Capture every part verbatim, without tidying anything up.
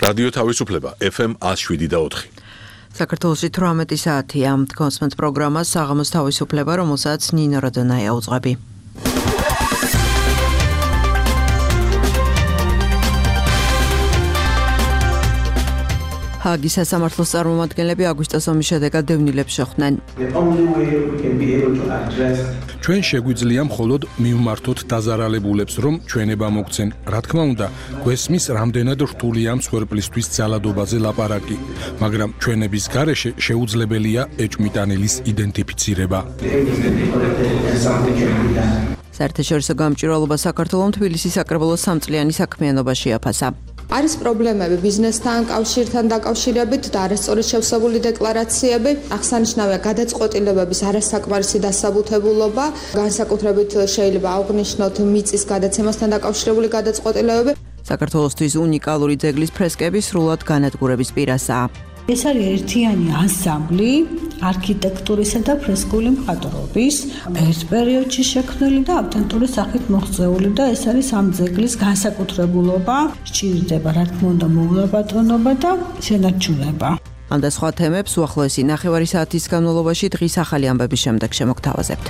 რადიო თავისუფლება ეფ ემ one oh seven და four. საქართველოში თვრამეტი საათია. კონსმენთ პროგრამას საღამოს თავისუფლება, რომელსაც ნინო როდონაია უძღვები. ჰაგის სასამართლოს წარმომადგენლები აგვისტოს ომის შედეგად დევნილებს შეხვდნენ. ჩვენ შეგვიძლია მხოლოდ მივმართოთ დაზარალებულებს, რომ ჩვენება მოგცენ. რა თქმა უნდა, გვესმის რამდენად რთულია მსხვერპლისთვის ძალადობაზე ლაპარაკი, მაგრამ ჩვენების გარეშე შეუძლებელია ეჭვმიტანილის იდენტიფიცირება. საერთაშორისო გამჭვირვალობა საქართველოს თბილისის საკრებულოს სამწლიანი საქმიანობაში აფასა. არის პრობლემები ბიზნესთან, კავშირთან დაკავშირებით და არასწორად შევსებული დეკლარაციები, აღსანიშნავია გადაწყვეტილებების არასაკმარისი დასაბუთებულობა, განსაკუთრებით შეიძლება აღვნიშნოთ მიწის გადაცემასთან დაკავშირებული გადაწყვეტილებები. საქართველოსთვის უნიკალური ძეგლის ფრესკები სრულად განადგურების პირასაა. ეს არის ერთიანი ანსამბლი არქიტექტურისა და ფრესკული მხატვრობის ერთ პერიოდში შექმნილი და ავთენტური სახით მოღწეული და ეს არის ამ ძეგლის განსაკუთრებულობა. სჭირდება რა თქმა უნდა მოვლაპატონობა და შენარჩუნება. ამ და სხვა თემებს უახლოესი ნახევარი საათის განმავლობაში დღის ახალი ამბების შემდეგ შემოგთავაზებთ.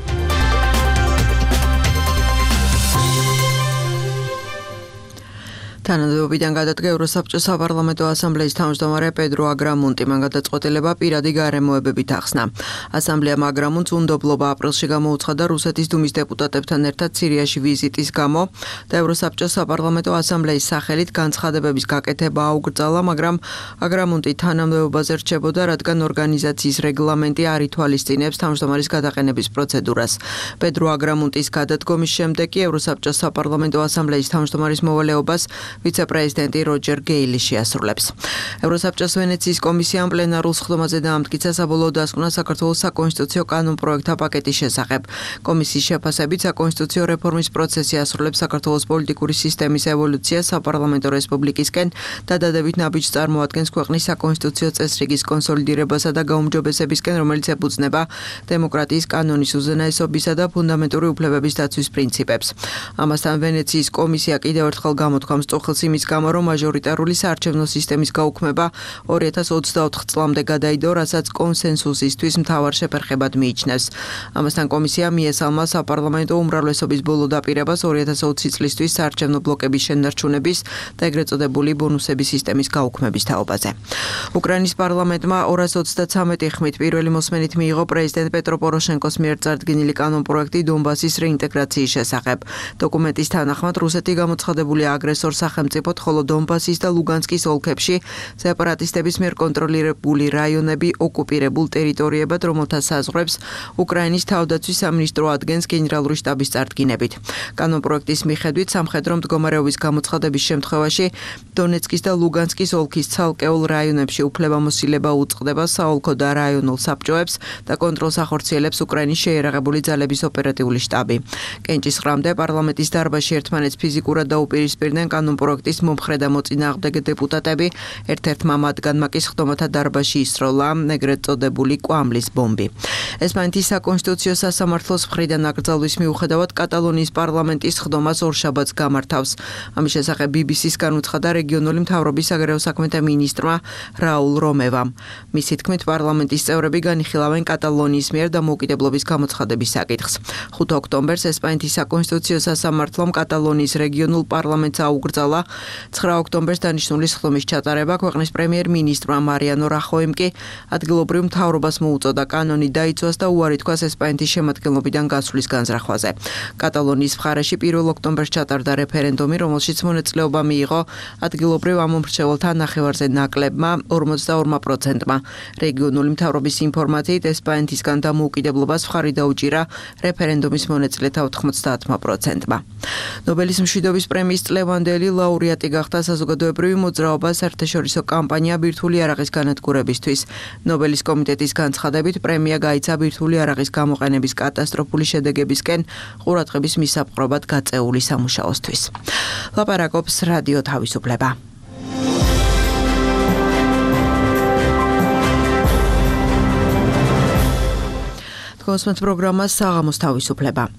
თანამდებობიდან გადადგა ევროსაბჭოს საპარლამენტო ასამბლეის თავმჯდომარე პედრო აგრამუნტი. მან გადაწყვეტილება პირადი გარემოებებით ახსნა. ასამბლეამ აგრამუნტს უნდობლობა აპრილში გამოუცხადა რუსეთის დუმის დეპუტატებთან ერთად სირიაში ვიზიტის გამო და ევროსაბჭოს საპარლამენტო ასამბლეის სახელით განცხადებების გაკეთება აუკრძალა, მაგრამ აგრამუნტი თანამდებობაზე რჩებოდა, რადგან ორგანიზაციის რეგლამენტი არ ითვალისწინებს თავმჯდომარის გადაყენების პროცედურას. პედრო აგრამუნტის გადადგომის შემდეგ კი ევროსაბჭოს საპარლამენტო ასამბლეის თავმჯდომარის მოვალეობას ვიცე-პრეზიდენტი როჯერ გეილი შეასრულებს. ევროსაბჭოს ვენეციის კომისიამ პლენარულ სხდომაზე დაამტკიცა საბოლოო დასკვნა საქართველოს საკონსტიტუციო კანონპროექტთა პაკეტის შესახებ. კომისიის შეფასებით საკონსტიტუციო რეფორმის პროცესი ასრულებს საქართველოს პოლიტიკური სისტემის ევოლუციას საპარლამენტო რესპუბლიკისკენ და დადებით ნაბიჯს წარმოადგენს ქვეყნის საკონსტიტუციო წესრიგის კონსოლიდირებასა და გაუმჯობესებისკენ, რომელიც ეფუძნება დემოკრატიის კანონის უზენაესობისა და ფუნდამენტური უფლებების დაცვის პრინციპებს. ამასთან ვენეციის კომისია კიდევ ერთხელ გამოთქვამს წუხილს იმის გამო, რომ მაჟორიტარული საარჩევნო სისტემის გაუქმება ორი ათას ოცდაოთხ წლამდე გადაიდო, რასაც კონსენსუსისთვის მთავარ შეფერხებად მიიჩნევს. ამასთან კომისია მიესალმა საპარლამენტო უმრავლესობის ბოლო დაპირებას ორი ათას ოცი წლისთვის საარჩევნო ბლოკების შენარჩუნების და ეგრეთ წოდებული ბონუსების სისტემის გაუქმების თაობაზე. უკრაინის პარლამენტმა ორას ოცდაცამეტი ხმით პირველი მოსმენით მიიღო პრეზიდენტ პეტრო პოროშენკოს მიერ წარდგენილი კანონპროექტი დონბასის რეინტეგრაციის შესახებ. დოკუმენტის თანახმად რუსეთი გამოცხადებული აგრესორ სახელმწიფოდ, ხოლო დონბასის და ლუგანსკის ოლქებში სეპარატისტების მიერ კონტროლირებული რაიონები ოკუპირებულ ტერიტორიებად, რომელთა საზღვრებს უკრაინის თავდაცვის სამინისტრო ადგენს გენერალური შტაბის წარდგინებით. კანონპროექტის მიხედვით სამხედრო მდგომარეობის გამოცხადების შემთხვევაში დონეცკის და ლუგანსკის ოლქის ცალკეულ რაიონებში უფლებამოსილება უწყდება საოლქო და რაიონულ საბჭოებს და კონტროლს ახორციელებს უკრაინის შეიარაღებული ძალების ოპერატიული შტაბი. კენჭისყრამდე პარლამენტის დარბაზში ერთმანეთს ფიზიკურად დაუპირისპირდნენ კანონპროექტის მომხრე და მოწინააღმდეგე დეპუტატები, ერთ-ერთმა მათგანმა კი სხდომათა დარბაზში ისროლა ეგრეთ წოდებული კვამლის ბომბი. ესპანეთის საკონსტიტუციო სასამართლოს მხრიდან აკრძალვის მიუხედავად კატალონიის პარლამენტის სხდომას ორშაბათს გამართავს. ამის შესახებ ბი ბი სი-ს განუცხადა რეგიონული მთავრობის საგარეო საქმეთა მინისტრმა რაულ რომევამ. მისი თქმით, პარლამენტის წევრები განიხილავენ კატალონიის მიერ დამოუკიდებლობის გამოცხადების საკითხს. ხუთი ოქტომბერს ესპანეთის საკონსტიტუციო სასამართლომ კატალონიის რეგიონულ პარლამენტს აუკრძალა. ცხრა ოქტომბერს დანიშნული სხდომის ჩატარება ქვეყნის პრემიერ-მინისტრმა მარიანო რახოიმ კი ადგილობრივ მთავრობას მოუწოდა კანონი დაიცვას და უარი თქვას ესპანეთის შემადგენლობიდან გასვლის განზრახვაზე. კატალონიის მხარეში პირველ ოქტომბერს ჩატარდა რეფერენდუმი, რომელშიც მონაწილეობა მიიღო ადგილობრივ ამომრჩეველთა ნახევარზე ნაკლებმა ორმოცდაორმა პროცენტმა. რეგიონული მთავრობის ინფორმაციით ესპანეთისგან დამოუკიდებლობას მხარი დაუჭირა რეფერენდუმის მონაწილეთა ოთხმოცდაათმა პროცენტმა. ნობელის მშვიდობის პრემიის წლევანდელი ლაურეატი გახდა საზოგადოებრივი მოძრაობა საერთაშორისო კამპანია ბირთვული იარაღის განადგურებისთვის. ნობელის კომიტეტის განცხადებით პრემია გაიცა ბირთვული იარაღის გამოყენების კატასტროფული შედეგებისკენ ყურადღების მისაპყრობად გაწეული სამუშაოსთვის. ლაპარაკობს რადიო თავისუფლება. კონსმენთ პროგრამას საღამოს თავისუფლება.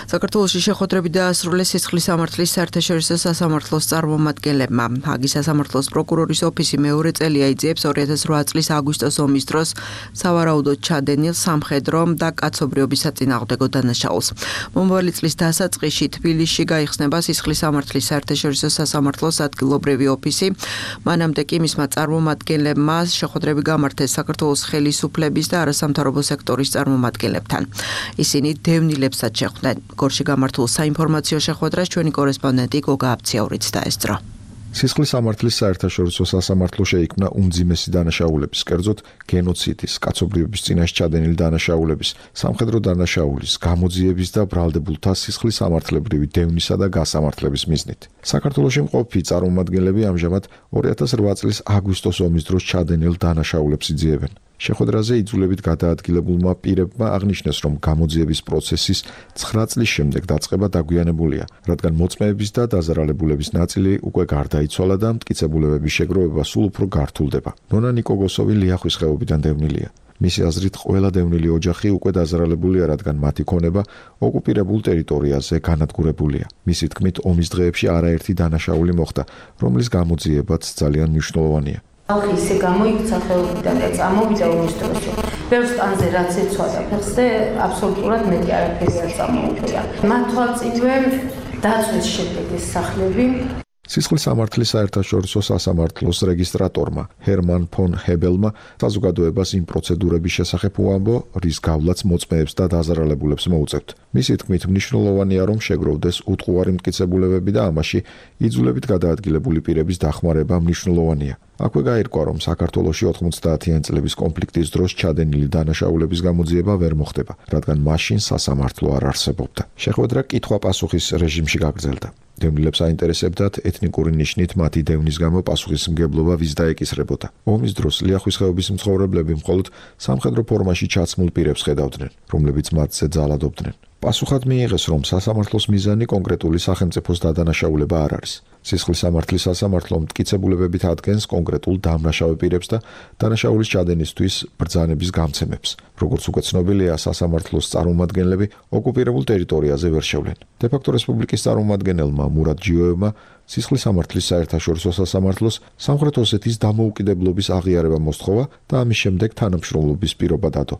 საქართველოში შეხვედრები დაასრულეს სისხლის სამართლის საერთაშორისო სასამართლოს წარმომადგენლებმა. ჰაგის სასამართლოს პროკურორის ოფისი მეორე წელია იძიებს ორი ათას რვა წლის აგვისტოს ომის დროს სავარაუდოდ ჩადენილ სამხედრო და კაცობრიობის საწინააღმდეგო დანაშაულს. მომავალი წლის დასაწყისში თბილისში გაიხსნება სისხლის სამართლის საერთაშორისო სასამართლოს ადგილობრივი ოფისი. მანამდე კი მისმა წარმომადგენლებმა შეხვედრები გამართეს საქართველოს ხელისუფლების და არასამთავრობო სექტორის წარმომადგენლებთან. ისინი დევნილებსაც შეხვდნენ. გორში გამართულ საინფორმაციო შეხვედრას ჩვენი კორესპონდენტი გოგა აფციაურიც დაესწრო. სისხლის სამართლის საერთაშორისო სასამართლო შეიქმნა უმძიმესი დანაშაულების, კერძოდ გენოციდის, კაცობრიობის წინაშე ჩადენილი დანაშაულების, სამხედრო დანაშაულის, გამოძიების და ბრალდებულთა სისხლის სამართლებრივი დევნისა და გასამართლების მიზნით. საქართველოში მყოფი წარმომადგენლები ამჟამად ორი ათას რვა წლის აგვისტოს ომის დროს ჩადენილ დანაშაულებს იძიებენ. შეხვედრაზე იძულებით გადაადგილებულმა პირებმა აღნიშნეს, რომ გამოძიების პროცესის ცხრა წლის შემდეგ დაწყება დაგვიანებულია, რადგან მოწმეების და დაზარალებულების ნაწილი უკვე გარდაიცვალა და მტკიცებულებების შეგროვება სულ უფრო გართულდება. ნონა ნიკოგოსოვი ლიახვის ხეობიდან დევნილია. მისი აზრით, ყველა დევნილი ოჯახი უკვე დაზარალებულია, რადგან მათი ქონება ოკუპირებულ ტერიტორიაზე განადგურებულია. მისი თქმით, ომის დღეებში არაერთი დანაშაული მოხდა, რომლის გამოძიებაც ძალიან მნიშვნელოვანია. ხალხი ისე გამოიქცა ხელიდან და წამოვიდა ომის დროს. ბევრ სტანზე რაც ეცვადა ფეხს და აბსოლუტურად მეტი არაფერი არ წამოუწია. მათ თვალწინვე დაწვეს შედეგის სახლები. სისხლის სამართლის საერთაშორისო სასამართლოს რეგისტრატორმა ჰერმან ფონ ჰებელმა საზოგადოებას იმ პროცედურების შესახებ უამბო, რის გავლაც მოწმეებს და დაზარალებულებს მოუწევთ. მისი თქმით, მნიშვნელოვანია, რომ შეგროვდეს უტყუარი მტკიცებულებები და ამაში იძულებით გადაადგილებული პირების დახმარება მნიშვნელოვანია. აქვე გაირკვა, რომ საქართველოში ოთხმოცდაათიანი წლების კონფლიქტის დროს ჩადენილი დანაშაულების გამოძიება ვერ მოხდება, რადგან მაშინ სასამართლო არ არსებობდა. შეხვედრა კითხვა-პასუხის რეჟიმში გაგრძელდა. დევნილებს აინტერესებდათ ეთნიკური ნიშნით მათი დევნის გამო პასუხისმგებლობა ვის დაეკისრებოდა. ომის დროს ლიახვის ხეობის მცხოვრებლები მხოლოდ სამხედრო ფორმაში ჩაცმულ პირებს ხედავდნენ, რომლებიც მათზე ძალადობდნენ. პასუხად მიიღეს, რომ სასამართლოს მიზანი კონკრეტული სახელმწიფოს დადანაშაულება არ არის. სისხლის სამართლის სასამართლო მტკიცებულებებით ადგენს კონკრეტულ დამნაშავე პირებს და დანაშაულის ჩადენისთვის ბრძანების გამცემებს. როგორც უკვე ცნობილია, სასამართლოს წარმომადგენლები ოკუპირებულ ტერიტორიაზე ვერ შევლენ. დე-ფაქტო რესპუბლიკის წარმომადგენელმა მურად ჯიოევმა სისხლის სამართლის საერთაშორისო სასამართლოს სამხრეთ ოსეთის დამოუკიდებლობის აღიარება მოსთხოვა და ამის შემდეგ თანამშრომლობის პირობა დადო.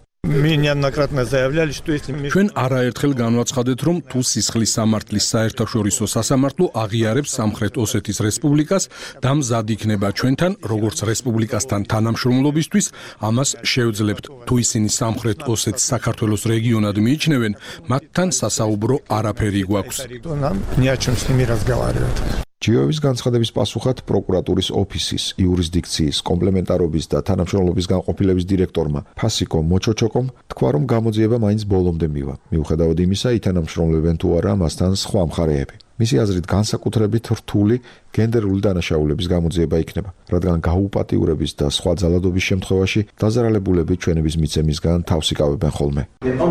ჩვენ არაერთხელ განვაცხადეთ, რომ თუ სისხლის სამართლის საერთაშორისო სასამართლო აღიარებს სამხრეთ ოსეთის რესპუბლიკას და მზად იქნება ჩვენთან, როგორც რესპუბლიკასთან თანამშრომლობისთვის, ამას შევძლებთ. თუ ისინი სამხრეთ ოსეთის საქართველოს რეგიონად მიიჩნევენ, მათთან სასაუბრო არაფერი გვაქვს. ჯიოევის განცხადების პასუხად პროკურატურის ოფისის, იურისდიქციის, კომპლემენტარობის და თანამშრომლობის განყოფილების დირექტორმა ფასიკო მოჩოჩოკომ თქვა, რომ გამოძიება მაინც ბოლომდე მივა. მიუხედავად იმისა, ითანამშრომლებენ თუ არა მასთან სხვა მხარეები. მისი აზრით, განსაკუთრებით რთული გენდერული დანაშაულების გამოძიება იქნება, რადგან გაუპატიურების და სხვა ძალადობის შემთხვევაში დაზარალებულები ჩვენების მიცემისგან თავს იკავებენ ხოლმე.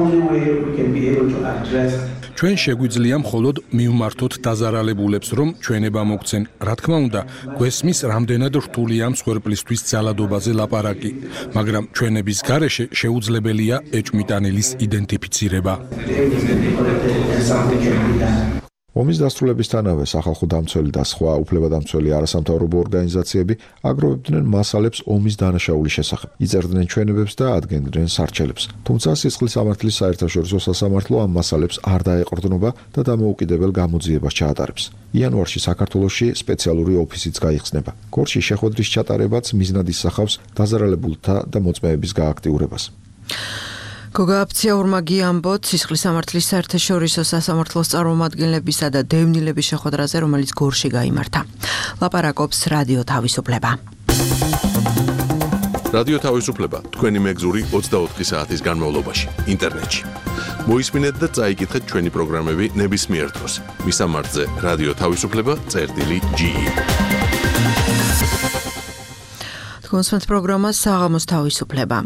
ჩვენ შეგვიძლია მხოლოდ მივმართოთ დაზარალებულებს, რომ ჩვენება მოგცენ. რა თქმა უნდა, გვესმის რამდენად რთულია მსხვერპლისთვის ძალადობაზე ლაპარაკი, მაგრამ ჩვენების გარეშე შეუძლებელია ეჭვმიტანილის იდენტიფიცირება. ომის დასრულებისთანავე სახალხო დამცველი და სხვა უფლებადამცველი არასამთავრობო ორგანიზაციები აგროვებდნენ მასალებს ომის დანაშაულის შესახებ, იწერდნენ ჩვენებებს და ადგენდნენ სარჩელებს. თუმცა სისხლის სამართლის საერთაშორისო სასამართლო ამ მასალებს არ დაეყრდნობა და დამოუკიდებელ გამოძიებას ჩაატარებს. იანვარში საქართველოში სპეციალური ოფისიც გაიხსნება. გორში შეხვედრის ჩატარებაც მიზნად ისახავს დაზარალებულთა და მოწმეების გააქტიურებას. გოგა აფციაურმა გიამბოთ სისხლის სამართლის საერთაშორისო სასამართლოს წარმომადგენლებისა და დევნილების შეხვედრაზე, რომელიც გორში გაიმართა. ლაპარაკობს რადიო თავისუფლება. რადიო თავისუფლება თქვენი მეგზური ოცდაოთხი საათის განმავლობაში ინტერნეტში. მოისმინეთ და წაიკითხეთ ჩვენი პროგრამები ნებისმიერ დროს. მისამართზე რადიო თავისუფლება წერტილი ჯი. თქვენს პროგრამას საღამოს თავისუფლება.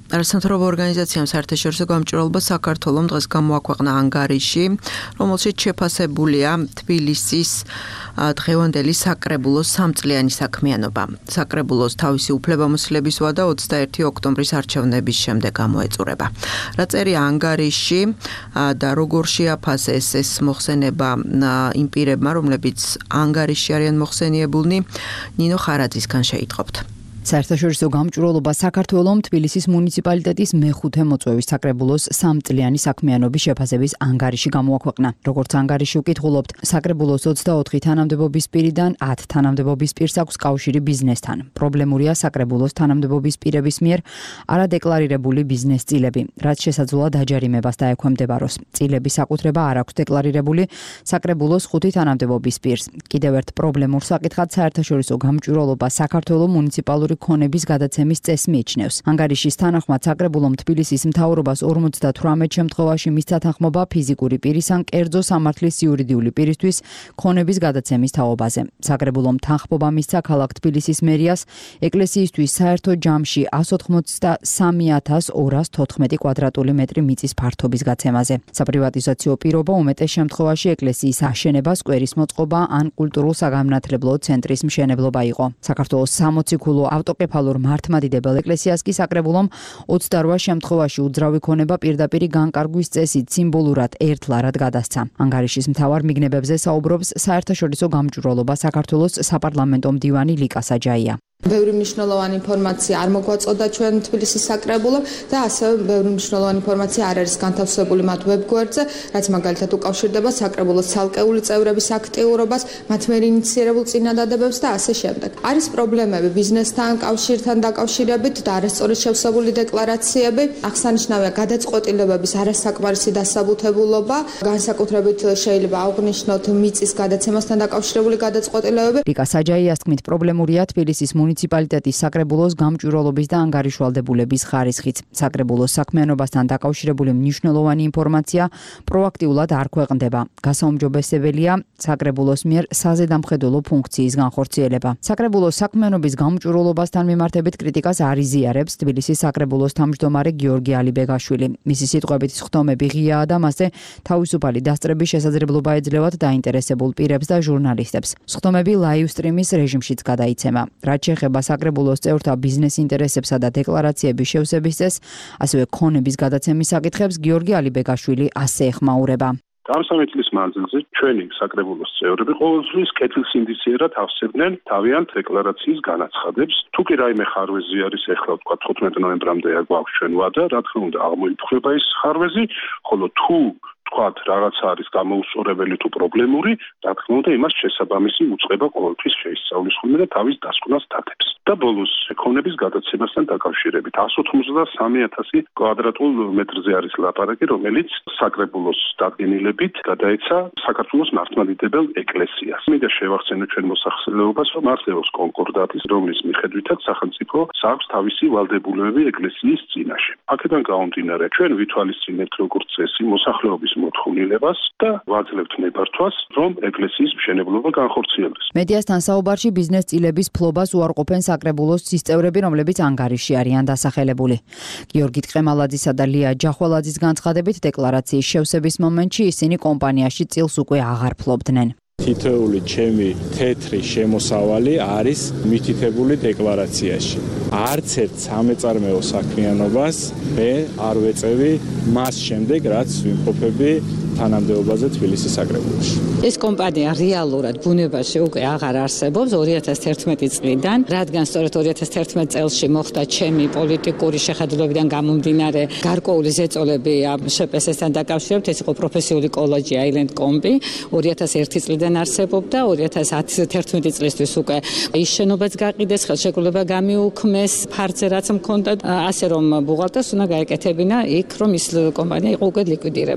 არასამთავრობო ორგანიზაციამ საერთაშორისო გამჭვირვალობა საქართველოს დღეს გამოაქვეყნა ანგარიში, რომელშიც შეფასებულია თბილისის დღევანდელი საკრებულოს სამწლიანი საქმიანობა. საკრებულოს თავისი უფლებამოსილების ვადა ოცდაერთი ოქტომბრის არჩევნების შემდეგ გამოეწურება. რა წერია ანგარიში და როგორ შეაფასეს ეს მოხსენება იმ პირებმა, რომლებიც ანგარიში არიან მოხსენიებულნი, ნინო ხარაძისგან შეიტყობთ. საერთაშორისო გამჭვირვალობა საქართველოს თბილისის მუნიციპალიტეტის მეხუთე მოწვევის საკრებულოს სამწლიანი საქმიანობის შეფასების ანგარიში გამოაქვეყნა. როგორც ანგარიში უკითხულობთ, საკრებულოს ოცდაოთხი თანამდებობის პირიდან ათი თანამდებობის პირს აქვს კავშირი ბიზნესთან. პრობლემურია საკრებულოს თანამდებობის პირების მიერ არადეკლარირებული ბიზნეს წილები, რაც შესაძლოა დაჯარიმებას დაექვემდებაროს. წილების საკუთრება არ აქვს დეკლარირებული საკრებულოს ხუთი თანამდებობის პირს. კიდევ ერთ პრობლემურ საკითხად საერთაშორისო გამჭვირვალობა საქართველოს მუნიციპალური ქონების გადაცემის წესს მიიჩნევს. ანგარიშის თანახმად საკრებულომ თბილისის მთავრობას ორმოცდათვრამეტ შემთხვევაში მისცა თანხმობა ფიზიკური პირის ან კერძო სამართლის იურიდიული პირისთვის ქონების გადაცემის თაობაზე. საკრებულომ თანხმობა მისცა ქალაქ თბილისის მერიას ეკლესიისთვის საერთო ჯამში εκατს ოცდამეტ ათას ორას თოთხმეტი კვადრატული მეტრი მიწის ფართობის გაცემაზე. საპრივატიზაციო პირობა უმეტეს შემთხვევაში ეკლესიის აშენება, სკვერის მოწყობა ან კულტურულ-საგანმანათლებლო ცენტრის მშენებლობა იყო. საქართველოს სამოციქულო ავტოკეფალურ მართლმადიდებელ ეკლესიას კი საკრებულომ ოცდარვა შემთხვევაში უძრავი ქონება პირდაპირი განკარგვის წესით სიმბოლურად ერთლარად გადასცა. ანგარიშის მთავარ მიგნებებზე საუბრობს საერთაშორისო გამჭვირვალობა საქართველოს საპარლამენტო მდივანი ლიკა საჯაია. ბევრი მნიშვნელოვანი ინფორმაცია არ მოგვაწოდა ჩვენ თბილისის საკრებულომ და ასევე ბევრი მნიშვნელოვანი ინფორმაცია არ არის განთავსებული მათ ვებგვერდზე, რაც მაგალითად უკავშირდება საკრებულოს ცალკეული წევრების აქტიურობას, მათ მიერ ინიციირებულ წინადადებებს და ასე შემდეგ. არის პრობლემები ბიზნესთან, კავშირთან დაკავშირებით და არასწორად შევსებული დეკლარაციები, აღსანიშნავია გადაწყვეტილებების არასაკმარისი დასაბუთებულობა, განსაკუთრებით შეიძლება აღვნიშნოთ მიწის გადაცემასთან დაკავშირებული გადაწყვეტილებები. ლიკა საჯაიას თქმით, პრობლემურია თბილისის მუნიციპალიტეტის საკრებულოს გამჭვირვალობის და ანგარიშვალდებულების ხარისხიც. საკრებულოს საქმიანობასთან დაკავშირებული მნიშვნელოვანი ინფორმაცია პროაქტიულად არ ქვეყნდება. გასაუმჯობესებელია საკრებულოს მიერ საზედამხედველო ფუნქციის განხორციელება. საკრებულოს საქმიანობის გამჭვირვალობასთან მიმართებით კრიტიკას არ იზიარებს თბილისის საკრებულოს თავმჯდომარე გიორგი ალიბეგაშვილი. მისი სიტყვებით სხდომები ღიაა და მასზე თავისუფალი დასწრების შესაძლებლობა ეძლევათ დაინტერესებულ პირებს და ჟურნალისტებს. სხდომები ლაივ სტრიმის რეჟიმშიც გადაიცემა. რაც შეეხება საკრებულოს წევრთა ბიზნეს ინტერესებსა და დეკლარაციების შევსების წესს, ასევე ქონების გადაცემის საკითხებს გიორგი ალიბეგაშვილი ასე ეხმაურება. ამ სამი წლის მანძილზე ჩვენი საკრებულოს წევრები ყოველთვის კეთილსინდისიერად ავსებდნენ თავიანთ დეკლარაციის განაცხადებს. თუ კი რაიმე ხარვეზი არის, ეხლა ვთქვა თხუთმეტი ნოემბრამდე გვაქვს ჩვენ ვადა, რა თქმა უნდა აღმოიფხვრება ის ხარვეზი, ხოლო თუ ვთქვათ რაღაც არის გამოუსწორებელი თუ პრობლემური, რა თქმა უნდა იმას შესაბამისი უწყება ყოველთვის შეისწავლის ხოლმე და თავის დასკვნას დადებს. და ბოლოს ქონების გადაცემასთან დაკავშირებით εκατს ოცდამეტ ათასი კვადრატულ მეტრზე არის ლაპარაკი, რომელიც საკრებულოს დადგენილებით გადაეცა საქართველოს მართლმადიდებელ ეკლესიას. მინდა შევახსენო ჩვენ მოსახლეობას, რომ არსებობს კონკორდატი, რომლის მიხედვითაც სახელმწიფო აქვს თავისი ვალდებულებები ეკლესიის წინაშე. აქედან გამომდინარე, ჩვენ ვითვალისწინებთ როგორც წესი მოსახლეობის მოთხოვნილებას და ვაძლევთ ნებართვას, რომ ეკლესიის მშენებლობა განხორციელდეს. მედიასთან საუბარში ბიზნეს წილების ფლობას უარყოფენ საკრებულოს წევრები, რომლებიც ანგარიში არიან დასახელებული. გიორგი ტყემალაძისა და ლია ჯახვალაძის განცხადებით, დეკლარაციის შევსების მომენტში ისინი კომპანიაში წილს უკვე აღარ ფლობდნენ. თითოეული ჩემი თეთრი შემოსავალი არის მითითებული დეკლარაციაში. არც ერთ სამეწარმეო საქმიანობას მე არ ვეწევი მას შემდეგ, რაც ვიმყოფები თანამდებობაზე თბილისის საკრებულოში. ეს კომპანია რეალურად ბუნებაში უკვე აღარ არსებობს ორი ათას თერთმეტი წლიდან, რადგან სწორედ ორი ათას თერთმეტ წელში მოხდა ჩემი პოლიტიკური შეხედულებიდან გამომდინარე გარკვეული ზეწოლები შპს-თან დაკავშირებით, ეს იყო პროფესიული კოლეჯი Island Combi, ორი ათას ერთი წლიდან არსებობდა, ორი ათას თერთმეტი წლისთვის უკვე ის შენობაც გაყიდეს, ხელშეკრულება გამიუქმეს ფარზე რაც მქონდა, ასე რომ ბუღალტერს უნდა გაეკეთებინა იქ, რომ ის კომპანია იყო უკვე ლიკვიდირებული.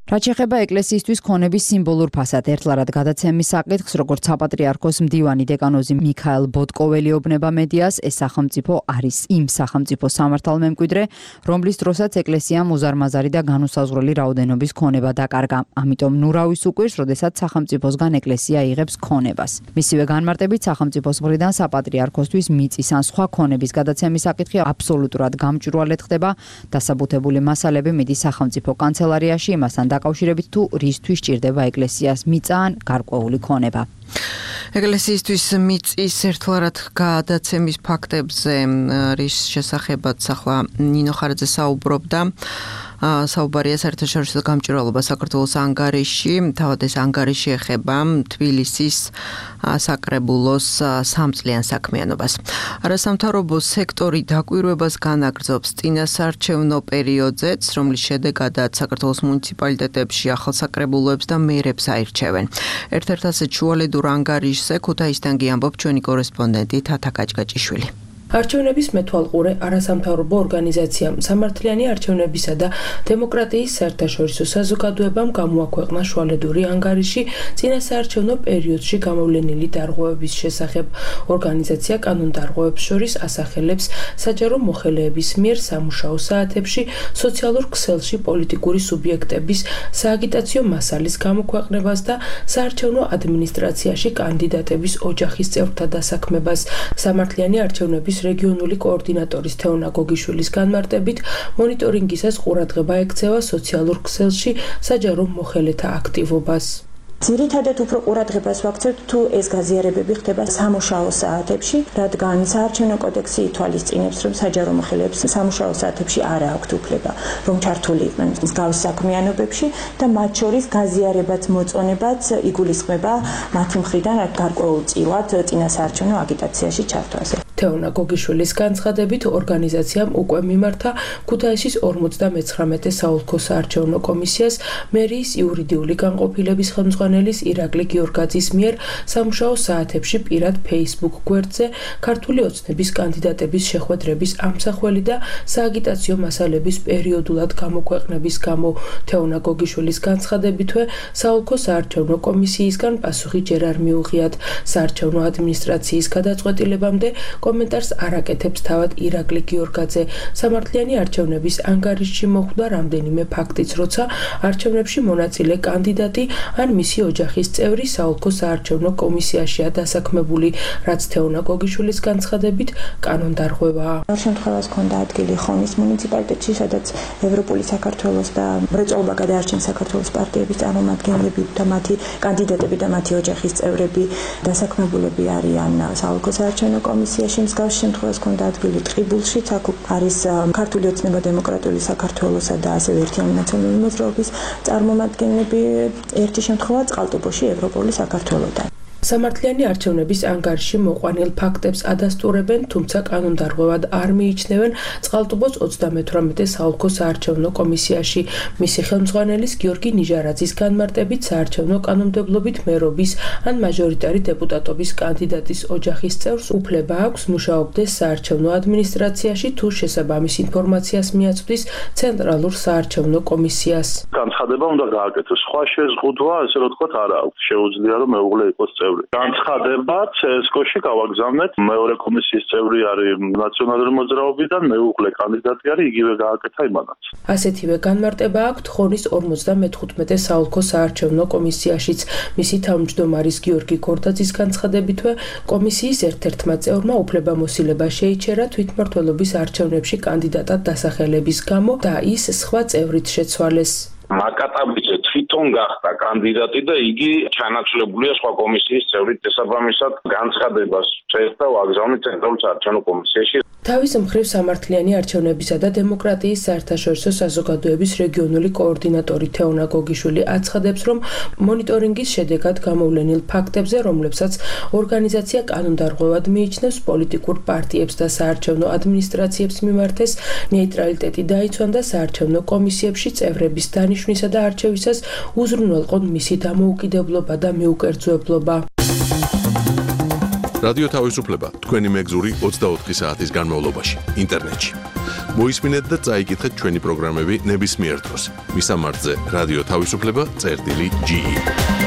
რაც ეხება ეკლესიისთვის ქონების სიმბოლურ ფასად ერთლარად გადაცემის საკითხს, როგორც საპატრიარქოს მდივანი დეკანოზი მიქაელ ბოტკოველი ობნება მედიას, ეს სახელმწიფო არის იმ სახელმწიფო სამართალმემკვიდრე, რომლის დროსაც ეკლესიამ უზარმაზარი და განუსაზღვრელი რაოდენობის ქონება დაკარგა. ამიტომ ნურავის უკვირს, როდესაც სახელმწიფოსგან ეკლესია იღებს ქონებას. მისივე განმარტებით სახელმწიფოს მხრიდან საპატრიარქოსთვის მიწის ან სხვა ქონების გადაცემის საკითხი აბსოლუტურად გამჭვირვალედ ხდება. დასაბუთებული მასალები მიდის სახელმწიფო კანცელარიაში, იმასთან დაკავშირებით თუ რისთვის ჭირდება ეკლესიას მიწა ან გარკვეული ქონება. ეკლესიისთვის მიწის ერთლარად გადაცემის ფაქტებზე რის შესახებაც ახლა ნინო ხარაძე საუბრობდა. საუბარია საერთაშორისო გამჭვირვალობა საქართველოს ანგარიში, თავად ეს ანგარიში ეხება თბილისის საკრებულოს სამწლიან საქმიანობას. არასამთავრობო სექტორი დაკვირვებას განაგრძობს წინასარჩევნო პერიოდზეც, რომლის შედეგადაც საქართველოს მუნიციპალიტეტებში ახალ საკრებულოებს და მერებს აირჩევენ. ერთ-ერთ ასეთ შუალედურ ანგარიშზე ქუთაისიდან გიამბობ ჩვენი კორესპონდენტი თათა კაჭკაჭიშვილი. არჩევნების მეთვალყურე არასამთავრობო ორგანიზაციამ სამართლიანი არჩევნებისა და დემოკრატიის საერთაშორისო საზოგადოებამ გამოაქვეყნა შუალედური ანგარიში წინასაარჩევნო პერიოდში გამოვლენილი დარღვევების შესახებ. ორგანიზაცია კანონდარღვევებს შორის ასახელებს საჯარო მოხელეების მიერ სამუშაო საათებში სოციალურ ქსელში პოლიტიკური სუბიექტების სააგიტაციო მასალის გამოქვეყნებას და საარჩევნო ადმინისტრაციაში კანდიდატების ოჯახის წევრთა დასაქმებას. სამართლიანი არჩევნების რეგიონული კოორდინატორის თეონა გოგიშვილის განმარტებით მონიტორინგისას ყურადღება ექცევა სოციალურ ქსელში საჯარო მოხელეთა აქტივობას. ძირითადად უფრო ყურადღებას ვაქცევთ თუ ეს გაზიარებები ხდება სამუშაო საათებში, რადგან საარჩევნო კოდექსი ითვალისწინებს, რომ საჯარო მოხელეებს სამუშაო საათებში არ აქვთ უფლება, რომ ჩართული იყვნენ მსგავს საქმიანობებში და მათ შორის გაზიარებაც მოწონებაც იგულისხმება მათი მხრიდან გარკვეულწილად წინასაარჩევნო აგიტაციაში ჩართვაზე. თეონა გოგიშვილის განცხადებით ორგანიზაციამ უკვე მიმართა ქუთაისის ორმოცდამეცხრამეტე საოლქო საარჩევნო კომისიას მერიის იურიდიული განყოფილების ხელმძღვანელის ირაკლი გიორგაძის მიერ სამუშაო საათებში პირად Facebook გვერდზე ქართული ოცნების კანდიდატების შეხვედრების ამსახველი და სააგიტაციო მასალების პერიოდულად გამოქვეყნების გამო. თეონა გოგიშვილის განცხადებითვე საოლქო საარჩევნო კომისიისგან პასუხი ჯერ არ მიუღიათ. საარჩევნო ადმინისტრაციის გადაწყვეტილებამდე კომენტარს არ აკეთებს თავად ირაკლი გიორგაძე. სამართლიანი არჩევნების ანგარიშში მოხვდა რამდენიმე ფაქტიც, როცა არჩევნებში მონაწილე კანდიდატი ან მისი ოჯახის წევრი საოლქო საარჩევნო კომისიაშია დასაქმებული, რაც თეონა გოგიშვილის განცხადებით კანონდარღვევაა. ამ შემთხვევაში ჰქონდა ადგილი ხონის მუნიციპალიტეტში, სადაც ევროპული საქართველოს და მრეწველობა გადაარჩენს საქართველოს პარტიების წარმომადგენლები და მათი კანდიდატები და მათი ოჯახის წევრები დასაქმებულები არიან საოლქო საარჩევნო კომისიაში. მსგავს შემთხვევაში ჰქონდა ადგილი ტყიბულშიც, აქ არის ქართული ოცნება დემოკრატიული საქართველოსა და ასევე ერთიანი ნაციონალური მოძრაობის წარმომადგენლები, ერთი შემთხვევა წყალტუბოში ევროპული საქართველოდან. სამართლიანი არჩევნების ანგარიში მოყვანილ ფაქტებს ადასტურებენ, თუმცა კანონდარღვევად არ მიიჩნევენ წყალტუბოს ოცდამეთვრამეტე საოლქო საარჩევნო კომისიაში. მისი ხელმძღვანელის გიორგი ნიჟარაძის განმარტებით საარჩევნო კანონმდებლობით მერობის ან მაჟორიტარი დეპუტატობის კანდიდატის ოჯახის წევრს უფლება აქვს მუშაობდეს საარჩევნო ადმინისტრაციაში თუ შესაბამის ინფორმაციას მიაწვდის ცენტრალურ საარჩევნო კომისიას. განცხადება უნდა გააკეთოს. სხვა შეზღუდვა, ასე რომ ვთქვათ, არ აქვს. შეუძლია რომ მეუღლე იყოს წევრი. განცხადება ცესკოში გავაგზავნეთ. მეორე კომისიის წევრი არის ნაციონალური მოძრაობიდან, მეუღლე კანდიდატი არის, იგივე გააკეთა იმანაც. ასეთივე განმარტება აქვთ ხონის ორმოცდამეთხუთმეტე საოლქო საარჩევნო კომისიაშიც. მისი თავმჯდომარის გიორგი გორდაძის განცხადებითვე კომისიის ერთ-ერთმა წევრმა უფლებამოსილება შეიჩერა თვითმმართველობის არჩევნებში კანდიდატად დასახელების გამო და ის სხვა წევრით შეცვალეს. მაკატაბიძე თვითონ გახდა კანდიდატი და იგი ჩანაცვლებულია სხვა კომისიის წევრით. შესაბამისად განცხადებას შეეცდა ვაგზავნით ცენტრალურ საარჩევნო კომისიაში. თავის მხრივ სამართლიანი არჩევნებისა და დემოკრატიის საერთაშორისო საზოგადოების რეგიონული კოორდინატორი თეონა გოგიშვილი აცხადებს, რომ მონიტორინგის შედეგად გამოვლენილ ფაქტებზე, რომლებსაც ორგანიზაცია კანონდარღვევად მიიჩნევს, პოლიტიკურ პარტიებს და საარჩევნო ადმინისტრაციებს მიმართეს ნეიტრალიტეტი დაიცვან და საარჩევნო კომისიებში წევრების დანიშვნისა და არჩევისას უზრუნველყონ მისი დამოუკიდებლობა და მიუკერძოებლობა. რადიო თავისუფლება თქვენი მეგზური ოცდაოთხი საათის განმავლობაში ინტერნეტში. მოისმინეთ და წაიკითხეთ ჩვენი პროგრამები ნებისმიერ დროს. მისამართზე რადიო თავისუფლება წერტილი ჯი ი.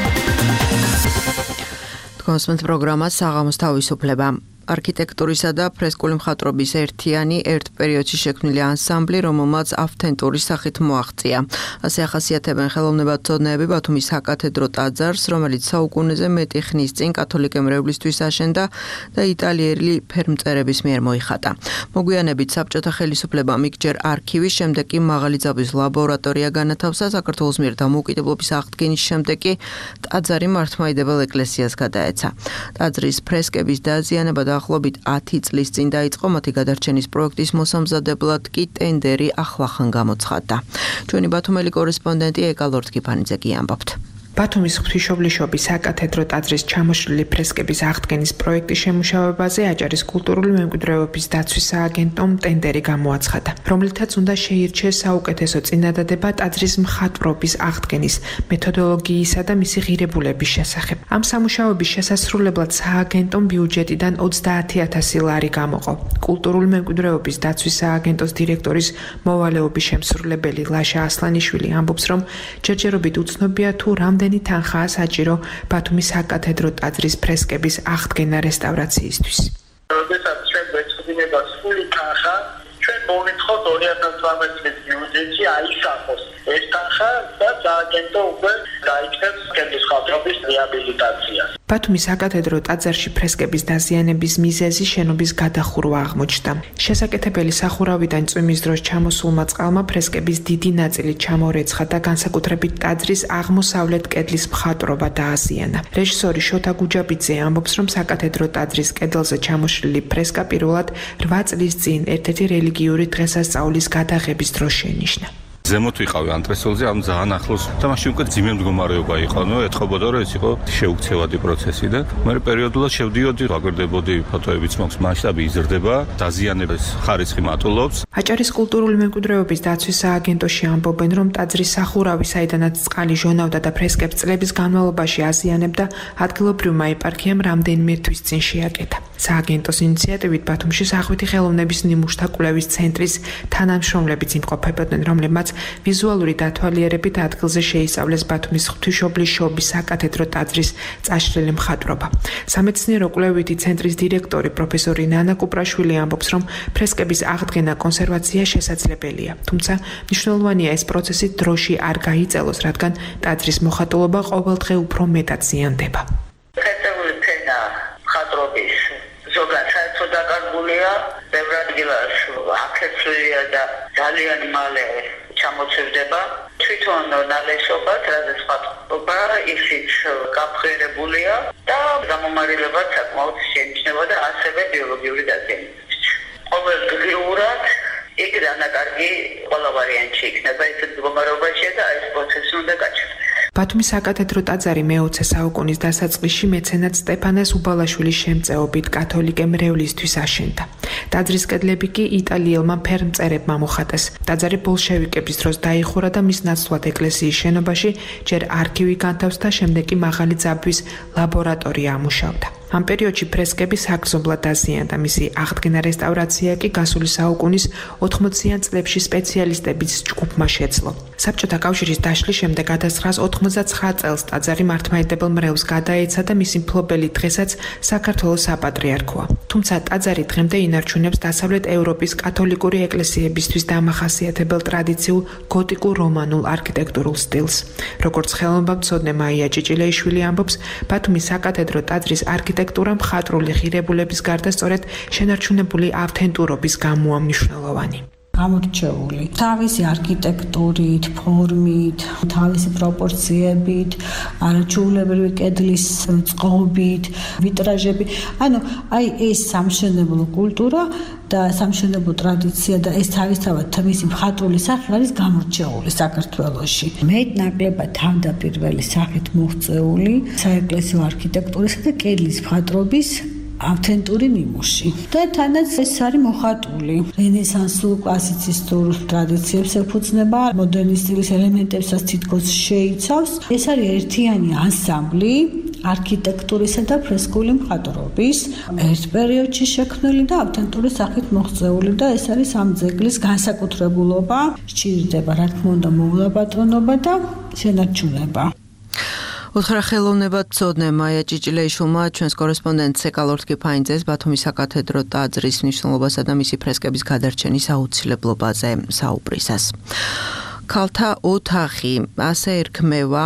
თქვენს პროგრამას საღამოს თავისუფლება. არქიტექტურისა და ფრესკული მხატვრობის ერთიანი ერთ პერიოდში შექმნილი ანსამბლი, რომელმაც ავთენტური სახით მოაღწია. ასე ახასიათებენ ხელოვნებათმცოდნეები ბათუმის საკათედრო ტაძარს, რომელიც საუკუნეზე მეტი ხნის წინ კათოლიკე მრევლისთვის აშენდა და იტალიელი ფერმწერების მიერ მოიხატა. მოგვიანებით საბჭოთა ხელისუფლებამ იქ ჯერ არქივი, შემდეგ კი მაღალი ძაბვის ლაბორატორია განათავსა. საქართველოს მიერ დამოუკიდებლობის აღდგენის შემდეგ კი ტაძარი მართლმადიდებელ ეკლესიას გადაეცა. ტაძრის ფრესკების დაზიანება და ახლობით ათი წლის წინ დაიწყო, მათი გადარჩენის პროექტის მოსამზადებლად კი ტენდერი ახლახან გამოცხადდა. ჩვენი ბათუმელი კორესპონდენტი ეკა ლორთქიფანიძე კი ამბობთ. ბათუმის ღვთისმშობლიშობის საკათედრო ტაძრის ჩამოშლილი ფრესკების აღდგენის პროექტის შემუშავებაზე აჭარის კულტურული მემკვიდრეობის დაცვის სააგენტომ ტენდერი გამოაცხადა, რომლითაც უნდა შეირჩეს საუკეთესო წინადადება ტაძრის მხატვრობის აღდგენის მეთოდოლოგიისა და მისი ღირებულების შესახებ. ამ სამუშაოების შესასრულებლად სააგენტომ ბიუჯეტიდან ოცდაათი ათასი ლარი გამოყო. კულტურული მემკვიდრეობის დაცვის სააგენტოს დირექტორის მოვალეობის შემსრულებელი ლაშა ასლანიშვილი ამბობს, რომ ჯერჯერობით უცნობია თუ რამდენი თანხაა საჭირო ბათუმის საკათედრო ტაძრის ფრესკების აღდგენა რესტავრაციისთვის. როდესაც ჩვენ გვეცოდინება სული თანხა, ჩვენ მოვითხოთ ორი ათას თორმეტი წლის ბიუჯეტში აისახოს ეს თანხა და სააგენტო უკვე დაიწყებს კედლის მხატვრობის რეაბილიტაციას. ბათუმის საკათედრო ტაძარში ფრესკების დაზიანების მიზეზი შენობის გადახურვა აღმოჩნდა. შესაკეთებელი სახურავიდან წვიმის დროს ჩამოსულმა წყალმა ფრესკების დიდი ნაწილი ჩამორეცხა და განსაკუთრებით ტაძრის აღმოსავლეთ კედლის მხატვრობა დააზიანა. რეჟისორი შოთა გუჯაბიძე ამბობს, რომ საკათედრო ტაძრის კედელზე ჩამოშლილი ფრესკა პირველად რვა წლის წინ ერთ-ერთი რელიგიური დღესასწაულის გადაღების დროს შენიშნა. ზემოთ ვიყავი ანტრესოლზე, ამ ძალიან ახლოს და მაშინ უკვე ძიმე მდგომარეობა იყო, ნუ ეთხოვოდა რომ ეს იყო შეუქცევადი პროცესი და მე პერიოდულად შევდიოდი, ვაგრძელებდი ფოტოებიც მაქვს, მასშტაბი იზრდება, დაზიანების ხარისხი მატულობს. აჭარის კულტურული მემკვიდრეობის დაცვის სააგენტოში ამბობენ, რომ ტაძრის სახურავი, საიდანაც წყალი ჟონავდა და ფრესკებს წლების განმავლობაში აზიანებდა, ადგილობრივმა ეპარქიამ რამდენიმე თვის წინ შეაკეთა. სააგენტოს ინიციატივით ბათუმში სახვითი ხელოვნების ნიმუშთა კვლევის ცენტრის თანამშრომლებიც იმყოფებოდნენ, რომლებმაც ვიზუალური დათვალიერებით ადგილზე შეისწავლეს ბათუმის ღვთისმშობლიშობის საკათედრო ტაძრის წაშლილი მხატვრობა. სამეცნიერო კვლევითი ცენტრის დირექტორი პროფესორი ნანა კუპრაშვილი ამბობს, რომ ფრესკების აღდგენა კონსერვაცია შესაძლებელია, თუმცა მნიშვნელოვანია ეს პროცესი დროში არ გაიწელოს, რადგან ტაძრის მოხატულობა ყოველდღე უფრო მეტად ზიანდება. ქართული ფენა მხატვრობის ზოგადად საერთოდ დაკარგულია, ბევრ ადგილას აქეცვლილია და ძალიან მალე ჩამოწევდება. თვითონ ნალესობად, რადგან მხატვრობა ისიც გაფრთხილებულია და გამომარილებაც საკმაოდ შეიმჩნევა და ასევე ბიოლოგიური დაზიანებაც. ყოველდღიურად იქ დანაკარგი ყველა ვარიანტი იქნება ეს მდგომარეობაშია და ეს პროცესი უნდა გაჩერდეს. ბათუმის საკათედრო ტაძარი მეოცე საუკუნის დასაწყისში მეცენატ სტეფანეს უბალაშვილის შემწეობით კათოლიკე მრევლისთვის აშენდა. ტაძრის კედლები კი იტალიელმა ფერმწერებმა მოხატეს. ტაძარი ბოლშევიკების დროს დაიხურა და მის ნაცვლად ეკლესიის შენობაში ჯერ არქივი განთავსდა, შემდეგ კი მაღალი ძაბვის ლაბორატორია ამუშავდა. ამ პერიოდში ფრესკები საგრძნობლად დაზიანდა, მისი აღდგენა რესტავრაცია კი გასული საუკუნის ოთხმოციან წლებში სპეციალისტების ჯგუფმა შეძლო. საბჭოთა კავშირის დაშლის შემდეგ ათასცხრაასოთხმოცდაცხრა წელს ტაძარი მართლმადიდებელ მრევლს გადაეცა და მისი მფლობელი დღესაც საქართველოს საპატრიარქოა. თუმცა ტაძარი დღემდე ინარჩუნებს დასავლეთ ევროპის კათოლიკური ეკლესიებისთვის დამახასიათებელ ტრადიციულ გოტიკურ რომანულ არქიტექტურულ სტილს. როგორც ხელოვნებათმცოდნე მაია ჭიჭილეიშვილი ამბობს, ბათუმის საკათედრო ტაძრის არქიტექტურა მხატვრული ღირებულების გარდა სწორედ შენარჩუნებული ავთენტურობის გამოა მნიშვნელოვანი. გამორჩეული თავისი არქიტექტურით, ფორმით, თავისი პროპორციებით, არაჩვეულებრივი კედლის წყობით, ვიტრაჟები. ანუ აი ეს სამშენებლო კულტურა და სამშენებლო ტრადიცია და ეს თავისთავად მისი მხატვრული სახე არის გამორჩეული საქართველოში. მეტ-ნაკლებად თავდაპირველი სახით მოღწეული საეკლესიო არქიტექტურისა და კედლის მხატვრობის ავთენტური ნიმუში და თანაც ეს არის მოხატული რენესანსულ კლასიცისტურ ტრადიციებს ეფუძნება, მოდერნის სტილის ელემენტებსაც თითქოს შეიცავს. ეს არის ერთიანი ანსამბლი, არქიტექტურისა და ფრესკული მხატვრობის ერთ პერიოდში შექმნილი და ავთენტური სახით მოღწეული და ეს არის ამ ძეგლის განსაკუთრებულობა. სჭირდება რა თქმა უნდა მოულაპატრონობა და შენარჩუნება. უთხრა ხელოვნებად მცოდნე მაია ჭიჭილეიშვილმა ჩვენს კორესპონდენტ სეკალორთ კიფაინძეს ბათუმის საკათედრო ტაძრის მნიშვნელობასა და მისი ფრესკების გადარჩენის აუცილებლობაზე საუბრისას. ქალთა ოთახი ასე ერქმევა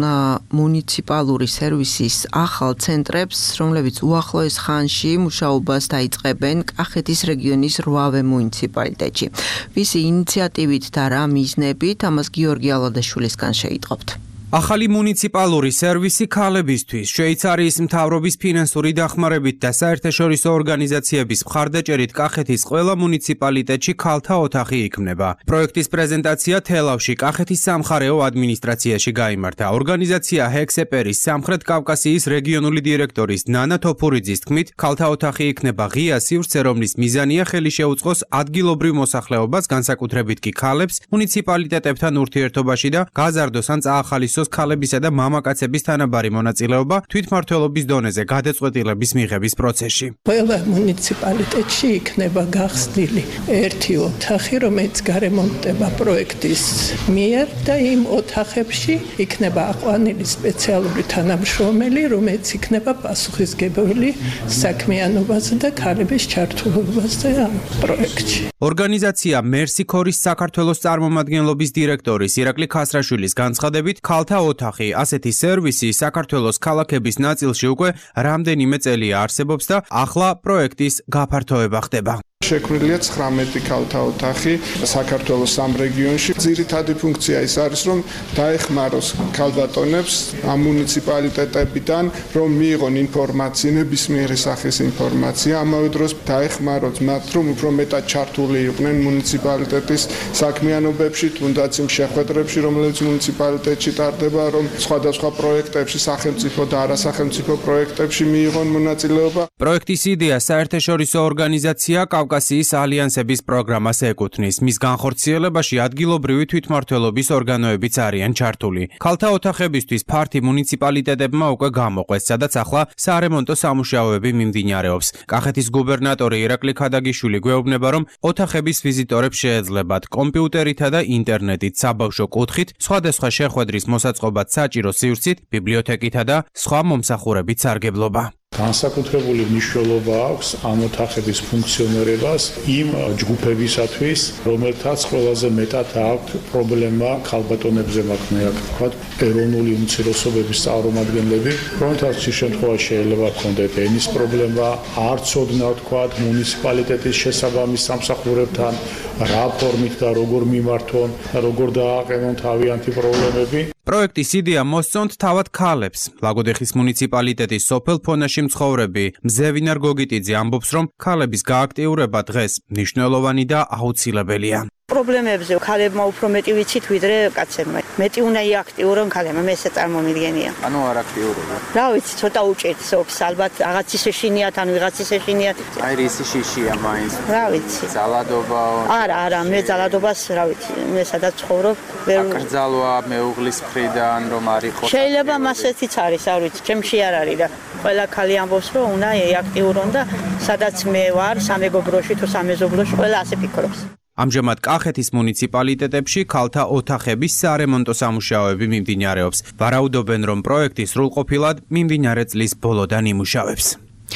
მუნიციპალური სერვისის ახალ ცენტრებს, რომლებიც უახლოეს ხანში მუშაობას დაიწყებენ კახეთის რეგიონის რვავე მუნიციპალიტეტში. ვისი ინიციატივით და რა მიზნებით, ამას გიორგი ალადაშვილისგან შეიტყობთ. ახალი მუნიციპალური სერვისი ქალებისთვის შვეიცარიის მთავრობის ფინანსური დახმარებით და საერთაშორისო ორგანიზაციების მხარდაჭერით კახეთის ყველა მუნიციპალიტეტში ქალთა ოთახი იქმნება. პროექტის პრეზენტაცია თელავში კახეთის სამხარეო ადმინისტრაციაში გაიმართა. ორგანიზაცია ჰექსეპერის სამხრეთ კავკასიის რეგიონული დირექტორის ნანა თოფურიძის თქმით, ქალთა ოთახი იქნება ღია სივრცე, რომლის მიზანია ხელი შეუწყოს ადგილობრივ მოსახლეობას, განსაკუთრებით კი ქალებს, მუნიციპალიტეტებთან ურთიერთობაში და გაზარდოს ან წაახალისოს ქალებისა და მამაკაცების თანაბარი მონაწილეობა თვითმმართველობის დონეზე გადაწყვეტილების მიღების პროცესში. ყველა მუნიციპალიტეტში იქნება გახსნილი ერთი ოთახი, რომელიც გარემონტდება პროექტის მიერ და იმ ოთახებში იქნება აყვანილი სპეციალური თანამშრომელი, რომელიც იქნება პასუხისმგებელი საქმიანობაზე და ქალების ჩართულობაზე ამ პროექტში. ორგანიზაცია მერსიქორის საქართველოს წარმომადგენლობის დირექტორის ირაკლი ქასრაშვილის განცხადებით, ქალთა ოთახი, ასეთი სერვისი საქართველოს ქალაქების ნაწილში უკვე რამდენიმე წელია არსებობს და ახლა პროექტის გაფართოება ხდება. შექმნილია ცხრამეტი ქალთა ოთახი საქართველოს სამ რეგიონში. ძირითადი ფუნქცია ის არის, რომ დაეხმაროს ქალბატონებს ამ მუნიციპალიტეტებიდან, რომ მიიღონ ინფორმაცია, ნებისმიერი სახის ინფორმაცია, ამავე დროს დაეხმაროს მათ, რომ უფრო მეტად ჩართული იყვნენ მუნიციპალიტეტის საქმიანობებში, თუნდაც იმ შეხვედრებში, რომლებიც მუნიციპალიტეტში ტარდება, რომ სხვადასხვა პროექტებში, სახელმწიფო და არასახელმწიფო პროექტებში მიიღონ მონაწილეობა. პროექტის იდეა საერთაშორისო ორგანიზაცია კავკასიის ალიანსების პროგრამას ეკუთვნის. მის განხორციელებაში ადგილობრივი თვითმმართველობის ორგანოებიც არიან ჩართული. ქალთა ოთახებისთვის ფართი მუნიციპალიტეტებმა უკვე გამოყვეს, სადაც ახლა სარემონტო სამუშაოები მიმდინარეობს. კახეთის გუბერნატორი ირაკლი ქადაგიშვილი გვეუბნება, რომ ოთახების ვიზიტორებს შეეძლებათ კომპიუტერითა და ინტერნეტით, საბავშვო კუთხით, სხვადასხვა შეხვედრის მოსაწყობად საჭირო სივრცით, ბიბლიოთეკითა და სხვა მომსახურებით სარგებლობა. განსაკუთრებული მნიშვნელობა აქვს ამ ოთახების ფუნქციონირებას იმ ჯგუფებისათვის, რომელთაც ყველაზე მეტად აქვთ პრობლემა ქალბატონებზე მაგნია, თქვათ, ეროვნული უმცირესობების წარმომადგენლები, რომელთაც ის შემთხვევაში შეიძლება ჰქონდეთ ენის პრობლემა, არ ცოდნა, თქვათ, მუნიციპალიტეტის შესაბამის სამსახურებთან, რა ფორმით და როგორ მიმართონ, როგორ დააყენონ თავიანთი პრობლემები. პროექტის იდეა მოსწონთ თავად ქალებს. ლაგოდეხის მუნიციპალიტეტის სოფელ ფონაში მცხოვრები მზევინარ გოგიტიძე ამბობს, რომ ქალების გააქტიურება დღეს მნიშვნელოვანი და აუცილებელია. პრობლემებზე ქალებმა უფრო მეტი ვიცით ვიდრე კაცებმა. მეტი უნდა იაქტიურონ ქალებმა, მე ესე წარმომიდგენია. ანუ არ აქტიურობა. რა ვიცი, ცოტა უჭირს, ალბათ რაღაც ისე შინიათ, ან ვიღაც ისე შინიათ. აი რისი შიშია მაინც. რა ვიცი. ძალადობა. არა, არა, მე ძალადობას რა ვიცი, მე სადაც ცხოვრობ, ვერ აკრძალვა მეუღლის მხრიდან რომ არ იყოს. შეიძლება მასეთიც არის, არ ვიცი, ჩემში არ არის და ყველა ქალი ამბობს, რომ უნდა იაქტიურონ და სადაც მე ვარ, სამეგობროში თუ სამეზობლოში, ყველა ასე ფიქრობს. ამჟამად კახეთის მუნიციპალიტეტებში ქალთა ოთახების სარემონტო სამუშაოები მიმდინარეობს. ვარაუდობენ, რომ პროექტი სრულყოფილად მიმდინარე წლის ბოლოდან იმუშავებს.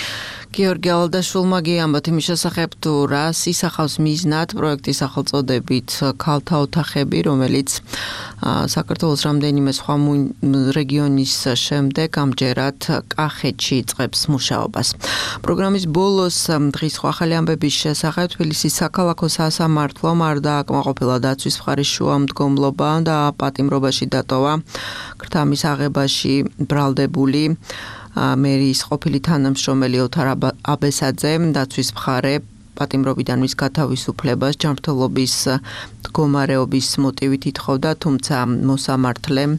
გიორგი ალადაშვილმა გიამბათ იმის შესახებ, თუ რას ისახავს მიზნად პროექტის სახელწოდებით ქალთა ოთახები, რომელიც საქართველოს რამდენიმე სხვა რეგიონის შემდეგ ამჯერად კახეთში იწყებს მუშაობას. პროგრამის ბოლოს დღის სხვა ახალი ამბების შესახებ თბილისის საქალაქო სასამართლომ არ დააკმაყოფილა დაცვის მხარის შუამდგომლობა და პატიმრობაში დატოვა ქრთამის აღებაში ბრალდებული მერიის ყოფილი თანამშრომელი ოთარ აბესაძე. დაცვის მხარე პატიმრობიდან მის გათავისუფლებას ჯანმრთელობის მდგომარეობის მოტივით ითხოვდა, თუმცა მოსამართლემ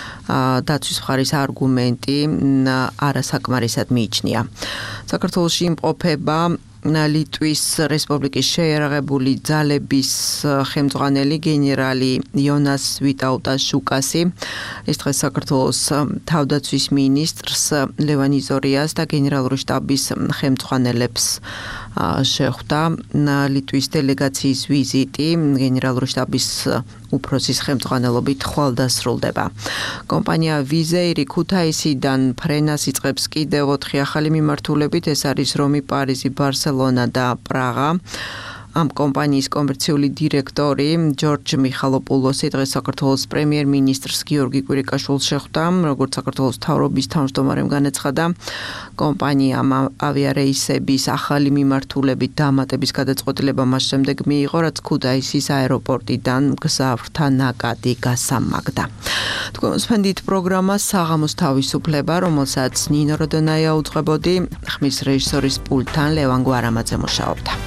დაცვის მხარის არგუმენტი არასაკმარისად მიიჩნია. საქართველოში იმყოფება ლიტვის რესპუბლიკის შეიარაღებული ძალების ხელმძღვანელი გენერალი იონას ვიტაუტაშუკასი ეს დღეს საქართველოს თავდაცვის მინისტრს ლევან იზორიას და გენერალური შტაბის ხელმძღვანელებს შეხვდა ლიტვის დელეგაციის ვიზიტი გენერალური შტაბის უფროსის ხელმძღვანელობით ხვალდასრულდება. კომპანია ვიზეირი ქუთაისიდან ფრენას იწყებს კიდევ ოთხი ახალი მიმართულებით, ეს არის რომი, პარიზი, ბარსელონა და პრაღა. ამ კომპანიის კომერციული დირექტორი ჯორჯ მიხალოპულოსი დღეს საქართველოს პრემიერ-მინისტრს გიორგი კვირიკაშვილს შეხვდა, როგორც საქართველოს მთავრობის თავმჯდომარემ განაცხადა, კომპანიამ ავიარეისების ახალი მიმართულებით დამატების გადაწყვეტილება მას შემდეგ მიიღო, რაც ქუთაისის აეროპორტიდან გზავრთა ნაკადი გასამაგდა. თქვენ მსმენთ პროგრამას საღამოს თავისუფლება, რომელსაც ნინო როდონაია უძღვებოდი, ხმის რეჟისორის პულტთან ლევან გვარამაძე მუშაობდა.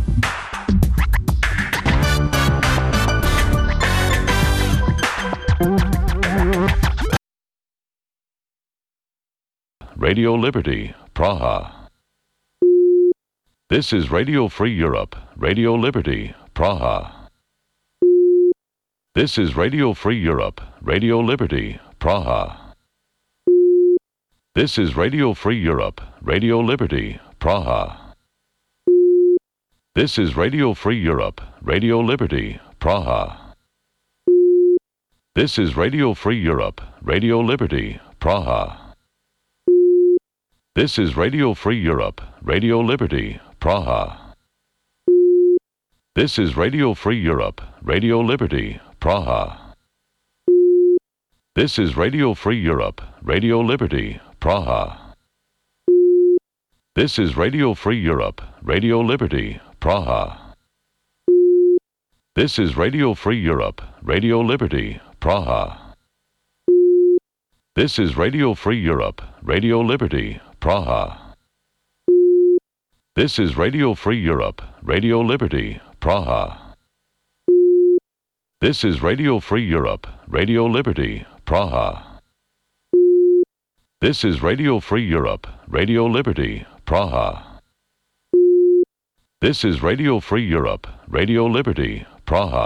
Radio Liberty, Praha. This is Radio Free Europe, Radio Liberty, Praha. This is Radio Free Europe, Radio Liberty, Praha. This is Radio Free Europe, Radio Liberty, Praha. This is Radio Free Europe, Radio Liberty, Praha. This is Radio Free Europe, Radio Liberty, Praha. This is Radio Free Europe, Radio Liberty, Praha. This is Radio Free Europe, Radio Liberty, Praha. This is Radio Free Europe, Radio Liberty, Praha. This is Radio Free Europe, Radio Liberty, Praha. This is Radio Free Europe, Radio Liberty, Praha. This is Radio Free Europe, Radio Liberty, Praha. This is Radio Free Europe, Radio Liberty, Praha. This is Radio Free Europe, Radio Liberty, Praha. This is Radio Free Europe, Radio Liberty, Praha. This is Radio Free Europe, Radio Liberty, Praha.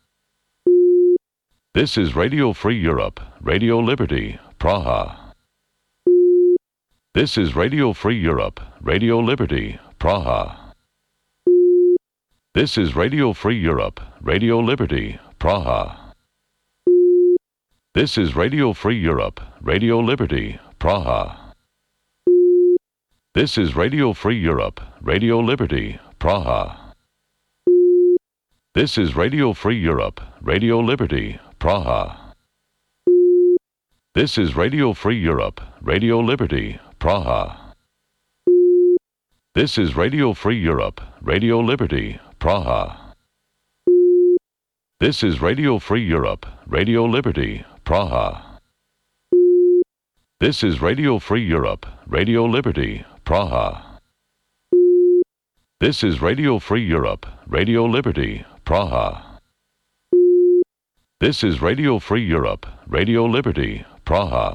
This is Radio Free Europe, Radio Liberty, Praha. This is Radio Free Europe, Radio Liberty, Praha. This is Radio Free Europe, Radio Liberty, Praha. This is Radio Free Europe, Radio Liberty, Praha. This is Radio Free Europe, Radio Liberty, Praha. This is Radio Free Europe, Radio Liberty, Praha. This is Radio Free Europe, Radio Liberty, Praha. This is Radio Free Europe, Radio Liberty, Praha. This is Radio Free Europe, Radio Liberty, Praha. This is Radio Free Europe, Radio Liberty, Praha. This is Radio Free Europe, Radio Liberty, Praha. This is Radio Free Europe, Radio Liberty, Praha.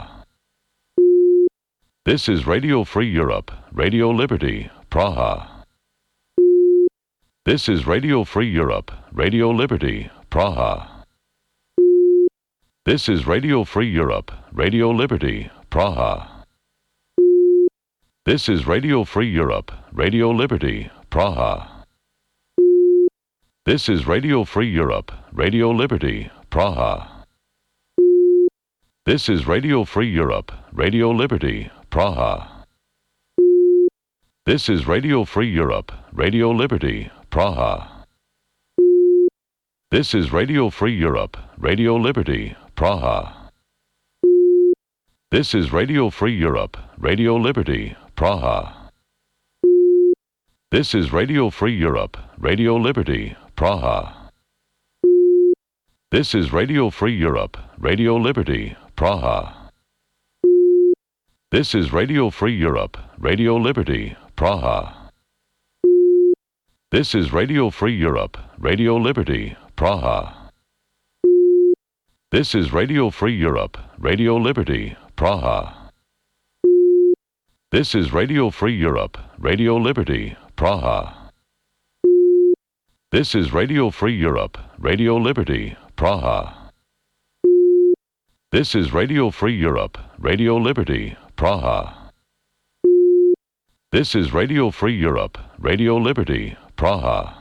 This is Radio Free Europe, Radio Liberty, Praha. This is Radio Free Europe, Radio Liberty, Praha. This is Radio Free Europe, Radio Liberty, Praha. This is Radio Free Europe, Radio Liberty, Praha. This is Radio Free Europe, Radio Liberty, Praha. This is Radio Free Europe, Radio Liberty, Praha. This is Radio Free Europe, Radio Liberty, Praha. This is Radio Free Europe, Radio Liberty, Praha. This is Radio Free Europe, Radio Liberty, Praha. This is Radio Free Europe, Radio Liberty, Praha. This is Radio Free Europe, Radio Liberty, Praha. This is Radio Free Europe, Radio Liberty, Praha. This is Radio Free Europe, Radio Liberty, Praha. This is Radio Free Europe, Radio Liberty, Praha. This is Radio Free Europe, Radio Liberty, Praha. This is Radio Free Europe, Radio Liberty, Praha. This is Radio Free Europe, Radio Liberty, Praha. This is Radio Free Europe, Radio Liberty, Praha.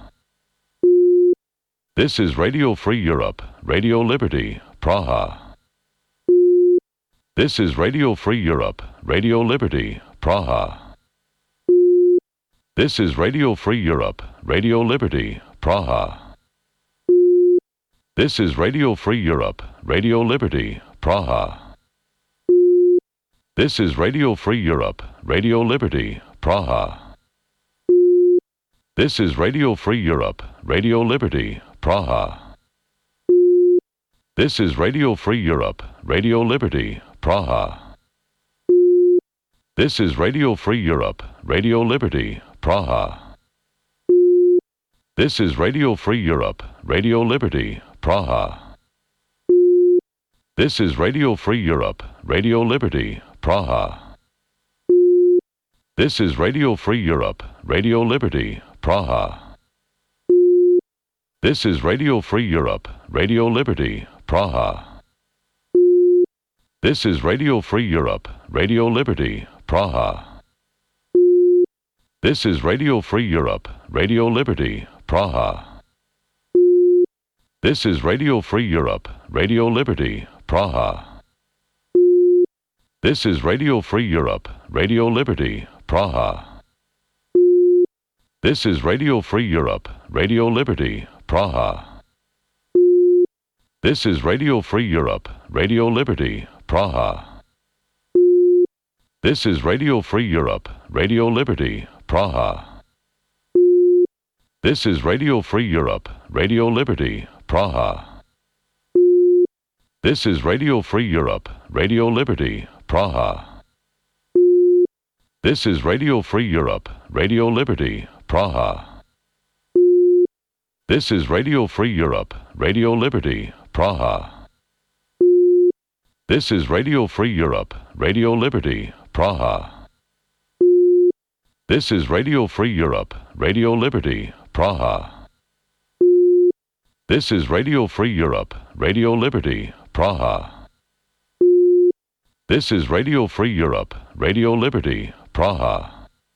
This is Radio Free Europe, Radio Liberty, Praha. This is Radio Free Europe, Radio Liberty, Praha. This is Radio Free Europe, Radio Liberty, Praha. This is Radio Free Europe, Radio Liberty, Praha. This is Radio Free Europe, Radio Liberty, Praha. This is Radio Free Europe, Radio Liberty, Praha. This is Radio Free Europe, Radio Liberty, Praha. This is Radio Free Europe, Radio Liberty, Praha. This is Radio Free Europe, Radio Liberty, Praha. This is Radio Free Europe, Radio Liberty, Praha. This is Radio Free Europe, Radio Liberty, Praha. This is Radio Free Europe, Radio Liberty, Praha. This is Radio Free Europe, Radio Liberty, Praha. This is Radio Free Europe, Radio Liberty, Praha. This is Radio Free Europe, Radio Liberty, Praha. This is Radio Free Europe, Radio Liberty, Praha. This is Radio Free Europe, Radio Liberty, Praha. This is Radio Free Europe, Radio Liberty, Praha. This is Radio Free Europe, Radio Liberty, Praha. This is Radio Free Europe, Radio Liberty, Praha. This is Radio Free Europe, Radio Liberty, Praha. This is Radio Free Europe, Radio Liberty, Praha. This is Radio Free Europe, Radio Liberty, Praha. This is Radio Free Europe, Radio Liberty, Praha. This is Radio Free Europe, Radio Liberty, Praha. This is Radio Free Europe, Radio Liberty, Praha. This is Radio Free Europe, Radio Liberty, Praha.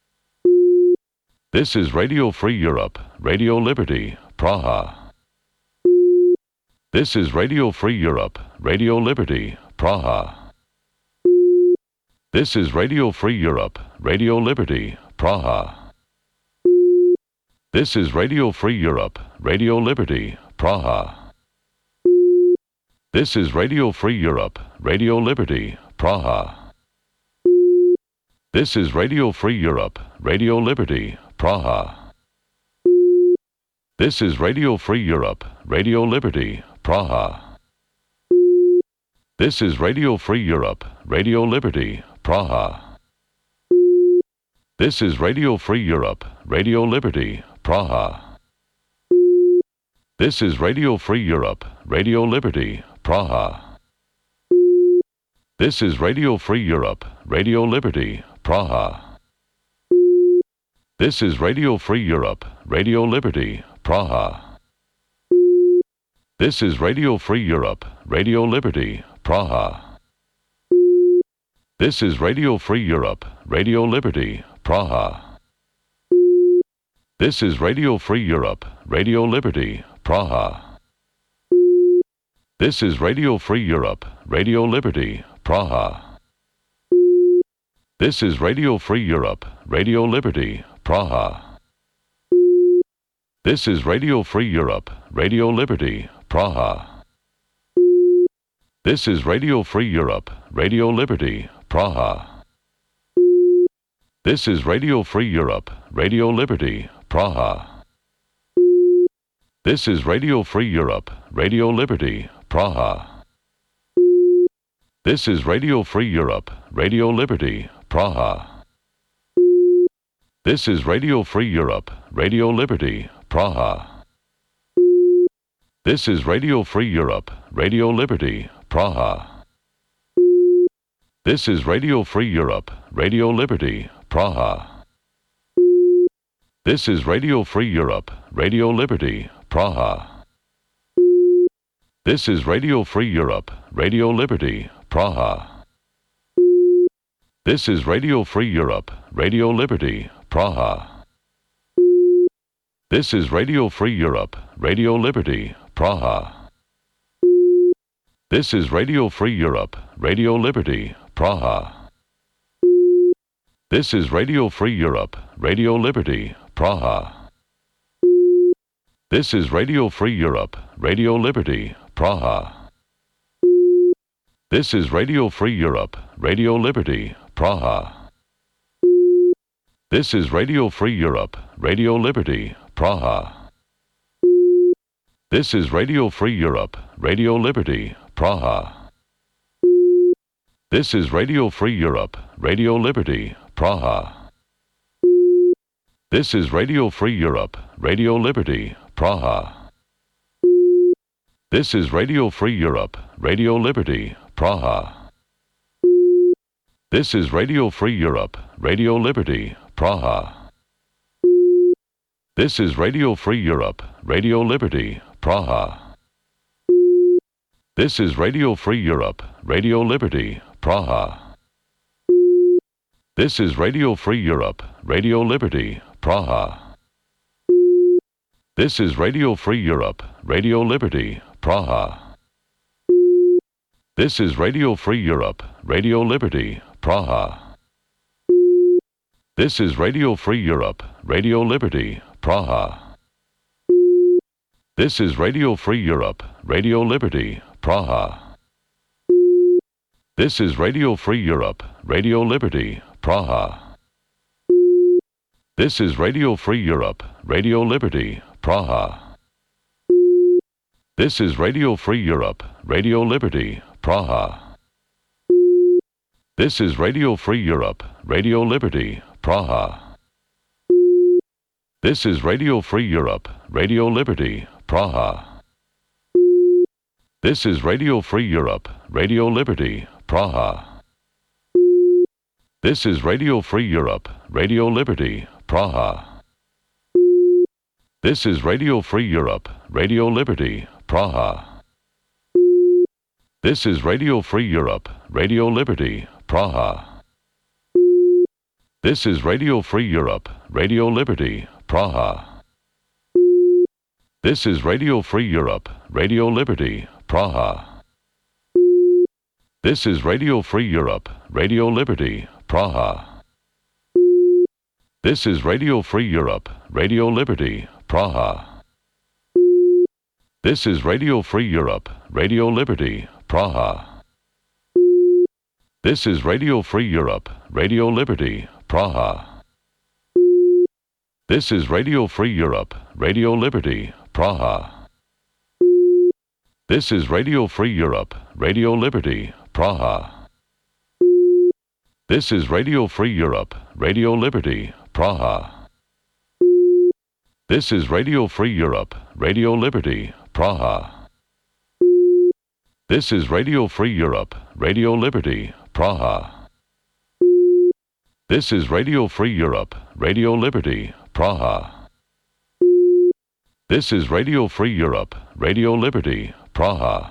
This is Radio Free Europe, Radio Liberty, Praha. This is Radio Free Europe, Radio Liberty, Praha. This is Radio Free Europe, Radio Liberty, Praha. This is Radio Free Europe, Radio Liberty, Praha. This is Radio Free Europe, Radio Liberty, Praha. This is Radio Free Europe, Radio Liberty, Praha. This is Radio Free Europe, Radio Liberty, Praha. This is Radio Free Europe, Radio Liberty, Praha. This is Radio Free Europe, Radio Liberty, Praha. This is Radio Free Europe, Radio Liberty, Praha. This is Radio Free Europe, Radio Liberty, Praha. This is Radio Free Europe, Radio Liberty, Praha. This is Radio Free Europe, Radio Liberty, Praha. This is Radio Free Europe, Radio Liberty, Praha. This is Radio Free Europe, Radio Liberty, Praha. This is Radio Free Europe, Radio Liberty, Praha. This is Radio Free Europe, Radio Liberty, Praha. This is Radio Free Europe, Radio Liberty, Praha. This is Radio Free Europe, Radio Liberty, Praha. This is Radio Free Europe, Radio Liberty, Praha. This is Radio Free Europe, Radio Liberty, Praha. This is Radio Free Europe, Radio Liberty, Praha. This is Radio Free Europe, Radio Liberty, Praha. This is Radio Free Europe, Radio Liberty, Praha. This is Radio Free Europe, Radio Liberty, Praha. This is Radio Free Europe, Radio Liberty, Praha. This is Radio Free Europe, Radio Liberty, Praha. This is Radio Free Europe, Radio Liberty, Praha. This is Radio Free Europe, Radio Liberty, Praha. This is Radio Free Europe, Radio Liberty, Praha. This is Radio Free Europe, Radio Liberty, Praha. This is Radio Free Europe, Radio Liberty, Praha. This is Radio Free Europe, Radio Liberty, Praha. This is Radio Free Europe, Radio Liberty, Praha. This is Radio Free Europe, Radio Liberty, Praha. This is Radio Free Europe, Radio Liberty, Praha. This is Radio Free Europe, Radio Liberty, Praha. This is Radio Free Europe, Radio Liberty, Praha. This is Radio Free Europe, Radio Liberty, Praha. This is Radio Free Europe, Radio Liberty, Praha. This is Radio Free Europe, Radio Liberty, Praha. This is Radio Free Europe, Radio Liberty, Praha. This is Radio Free Europe, Radio Liberty, Praha. This is Radio Free Europe, Radio Liberty, Praha. This is Radio Free Europe, Radio Liberty, Praha. This is Radio Free Europe, Radio Liberty, Praha. This is Radio Free Europe, Radio Liberty, Praha. This is Radio Free Europe, Radio Liberty, Praha. This is Radio Free Europe, Radio Liberty, Praha. This is Radio Free Europe, Radio Liberty, Praha. This is Radio Free Europe, Radio Liberty, Praha. This is Radio Free Europe, Radio Liberty, Praha. This is Radio Free Europe, Radio Liberty, Praha. This is Radio Free Europe, Radio Liberty, Praha. This is Radio Free Europe, Radio Liberty, Praha. This is Radio Free Europe, Radio Liberty, Praha. This is Radio Free Europe, Radio Liberty, Praha. This is Radio Free Europe, Radio Liberty, Praha. This is Radio Free Europe, Radio Liberty, Praha. This is Radio Free Europe, Radio Liberty, Praha. This is Radio Free Europe, Radio Liberty, Praha. This is Radio Free Europe, Radio Liberty, Praha. This is Radio Free Europe, Radio Liberty, Praha. This is Radio Free Europe, Radio Liberty, Praha. This is Radio Free Europe, Radio Liberty, Praha. This is Radio Free Europe, Radio Liberty, Praha. This is Radio Free Europe, Radio Liberty, Praha. This is Radio Free Europe, Radio Liberty, Praha.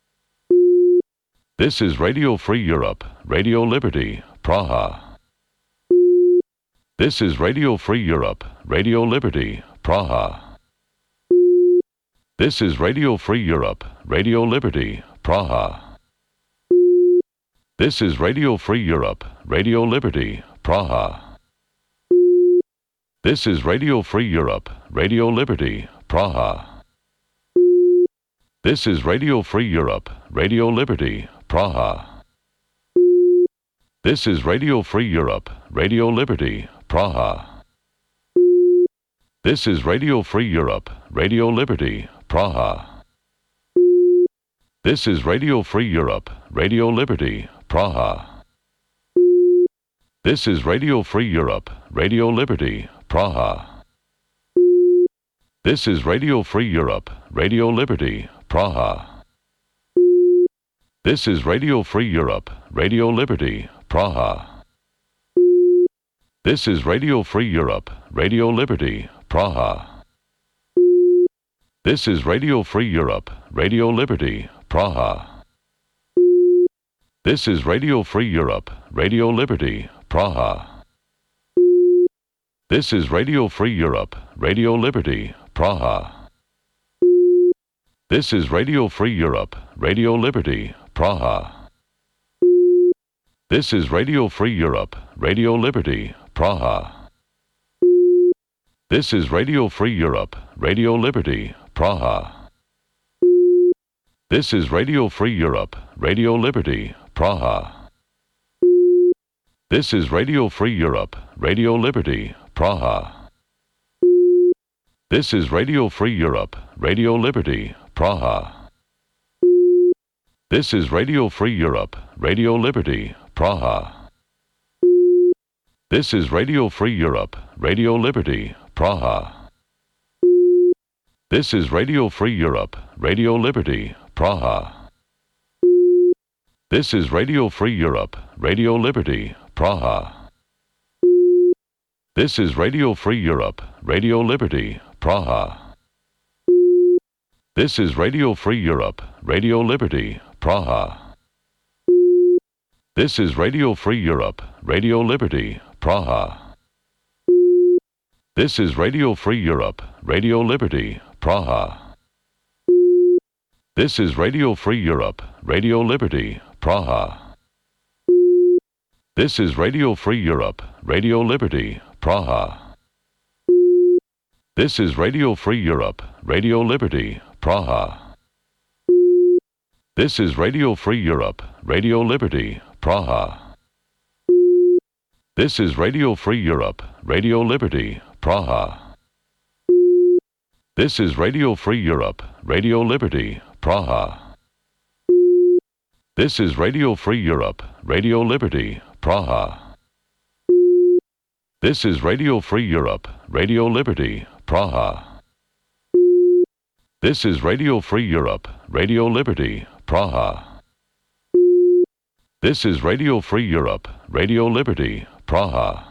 This is Radio Free Europe, Radio Liberty, Praha. This is Radio Free Europe, Radio Liberty, Praha. This is Radio Free Europe, Radio Liberty, Praha. This is Radio Free Europe, Radio Liberty, Praha. This is Radio Free Europe, Radio Liberty, Praha. This is Radio Free Europe, Radio Liberty, Praha. This is Radio Free Europe, Radio Liberty, Praha. This is Radio Free Europe, Radio Liberty, Praha. This is Radio Free Europe, Radio Liberty, Praha. This is Radio Free Europe, Radio Liberty, Praha. This is Radio Free Europe, Radio Liberty, Praha. This is Radio Free Europe, Radio Liberty, Praha. This is Radio Free Europe, Radio Liberty, Praha. This is Radio Free Europe, Radio Liberty, Praha. This is Radio Free Europe, Radio Liberty, Praha. This is Radio Free Europe, Radio Liberty, Praha. This is Radio Free Europe, Radio Liberty, Praha. This is Radio Free Europe, Radio Liberty, Praha. This is Radio Free Europe, Radio Liberty, Praha. This is Radio Free Europe, Radio Liberty, Praha. This is Radio Free Europe, Radio Liberty, Praha. This is Radio Free Europe, Radio Liberty, Praha. This is Radio Free Europe, Radio Liberty, Praha. This is Radio Free Europe, Radio Liberty, Praha. This is Radio Free Europe, Radio Liberty, Praha. This is Radio Free Europe, Radio Liberty, Praha. This is Radio Free Europe, Radio Liberty, Praha. This is Radio Free Europe, Radio Liberty, Praha. This is Radio Free Europe, Radio Liberty, Praha. This is Radio Free Europe, Radio Liberty, Praha. This is Radio Free Europe, Radio Liberty, Praha. This is Radio Free Europe, Radio Liberty, Praha. This is Radio Free Europe, Radio Liberty, Praha. This is Radio Free Europe, Radio Liberty, Praha. This is Radio Free Europe, Radio Liberty, Praha. This is Radio Free Europe, Radio Liberty, Praha. This is Radio Free Europe, Radio Liberty, Praha. This is Radio Free Europe, Radio Liberty, Praha. This is Radio Free Europe, Radio Liberty, Praha. This is Radio Free Europe, Radio Liberty, Praha.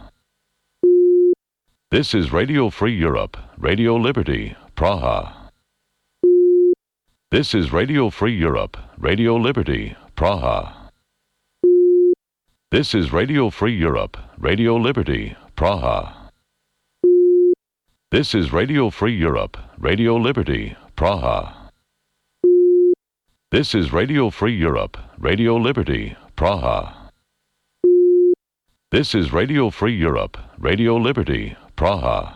This is Radio Free Europe, Radio Liberty, Praha. This is Radio Free Europe, Radio Liberty, Praha. This is Radio Free Europe, Radio Liberty, Praha. This is Radio Free Europe, Radio Liberty, Praha. This is Radio Free Europe, Radio Liberty, Praha. This is Radio Free Europe, Radio Liberty, Praha.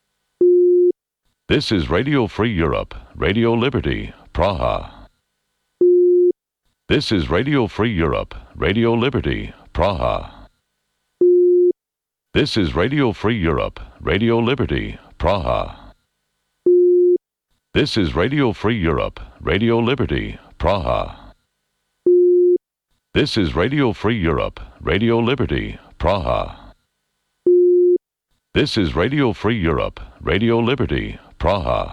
This is Radio Free Europe, Radio Liberty, Praha. This is Radio Free Europe, Radio Liberty, Praha. This is Radio Free Europe, Radio Liberty, Praha. This is Radio Free Europe, Radio Liberty, Praha. This is Radio Free Europe, Radio Liberty, Praha. This is Radio Free Europe, Radio Liberty, Praha.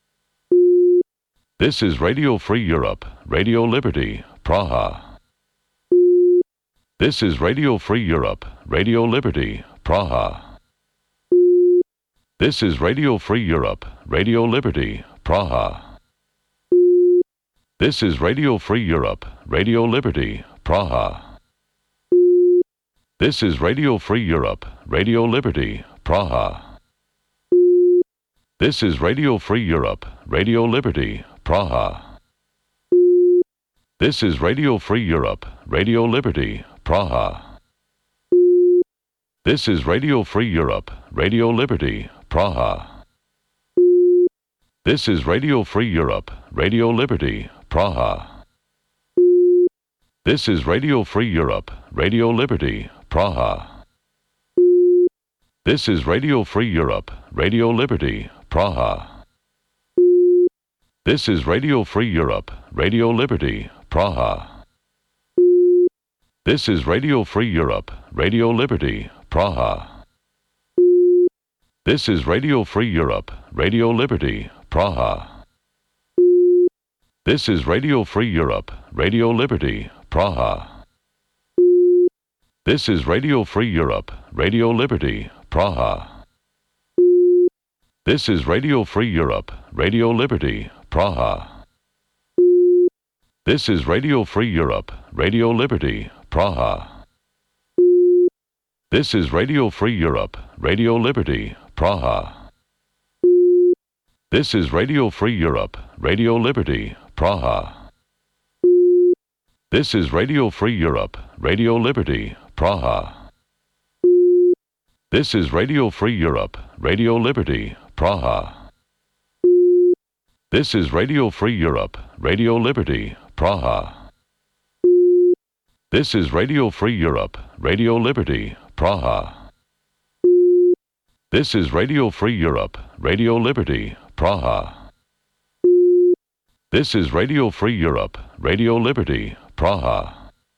This is Radio Free Europe, Radio Liberty, Praha. This is Radio Free Europe, Radio Liberty, Praha. This is Radio Free Europe, Radio Liberty, Praha. This is Radio Free Europe, Radio Liberty, Praha. This is Radio Free Europe, Radio Liberty, Praha. This is Radio Free Europe, Radio Liberty, Praha. This is Radio Free Europe, Radio Liberty, Praha. This is Radio Free Europe, Radio Liberty, Praha. This is Radio Free Europe, Radio Liberty, Praha. This is Radio Free Europe, Radio Liberty, Praha. This is Radio Free Europe, Radio Liberty, Praha. This is Radio Free Europe, Radio Liberty, Praha. This is Radio Free Europe, Radio Liberty, Praha. This is Radio Free Europe, Radio Liberty, Praha. This is Radio Free Europe, Radio Liberty, Praha. This is Radio Free Europe, Radio Liberty, Praha. This is Radio Free Europe, Radio Liberty, Praha. This is Radio Free Europe, Radio Liberty, Praha. This is Radio Free Europe, Radio Liberty, Praha. This is Radio Free Europe, Radio Liberty, Praha. This is Radio Free Europe, Radio Liberty, Praha. This is Radio Free Europe, Radio Liberty, Praha. This is Radio Free Europe, Radio Liberty, Praha. This is Radio Free Europe, Radio Liberty, Praha. This is Radio Free Europe, Radio Liberty, Praha. This is Radio Free Europe, Radio Liberty, Praha.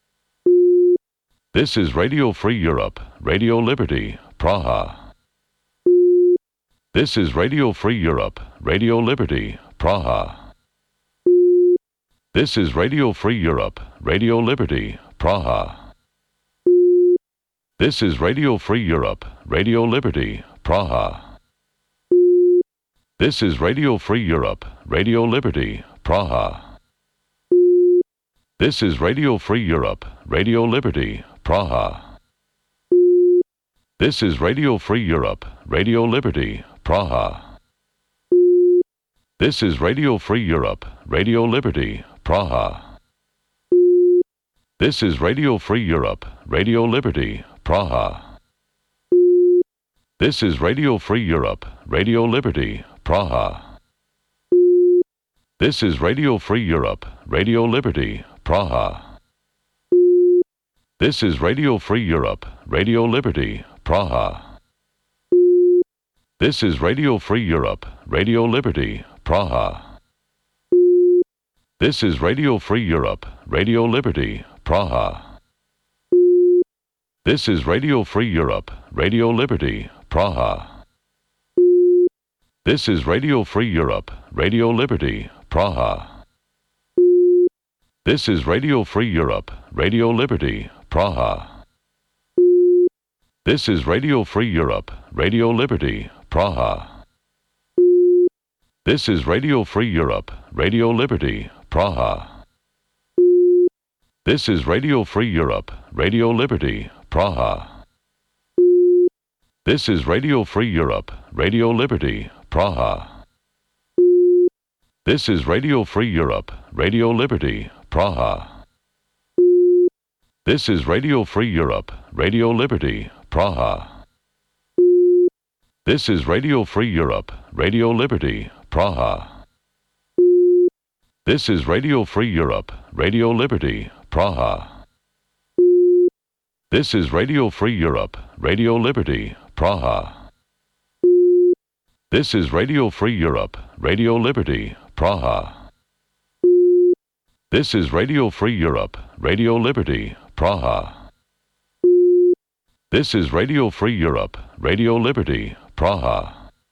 This is Radio Free Europe, Radio Liberty, Praha. This is Radio Free Europe, Radio Liberty, Praha. This is Radio Free Europe, Radio Liberty, Praha. This is Radio Free Europe, Radio Liberty, Praha. This is Radio Free Europe, Radio Liberty, Praha. This is Radio Free Europe, Radio Liberty, Praha. This is Radio Free Europe, Radio Liberty, Praha. This is Radio Free Europe, Radio Liberty, Praha. This is Radio Free Europe, Radio Liberty, Praha. This is Radio Free Europe, Radio Liberty, Praha. This is Radio Free Europe, Radio Liberty, Praha. This is Radio Free Europe, Radio Liberty, Praha. This is Radio Free Europe, Radio Liberty, Praha. This is Radio Free Europe, Radio Liberty, Praha. This is Radio Free Europe, Radio Liberty, Praha. This is Radio Free Europe, Radio Liberty, Praha. This is Radio Free Europe, Radio Liberty, Praha. This is Radio Free Europe, Radio Liberty, Praha. This is Radio Free Europe, Radio Liberty, Praha. This is Radio Free Europe, Radio Liberty, Praha. This is Radio Free Europe, Radio Liberty, Praha. This is Radio Free Europe, Radio Liberty, Praha. This is Radio Free Europe, Radio Liberty, Praha. This is Radio Free Europe, Radio Liberty, Praha. This is Radio Free Europe, Radio Liberty, Praha. This is Radio Free Europe, Radio Liberty, Praha. This is Radio Free Europe, Radio Liberty, Praha. This is Radio Free Europe, Radio Liberty, Praha. This is Radio Free Europe, Radio Liberty, Praha.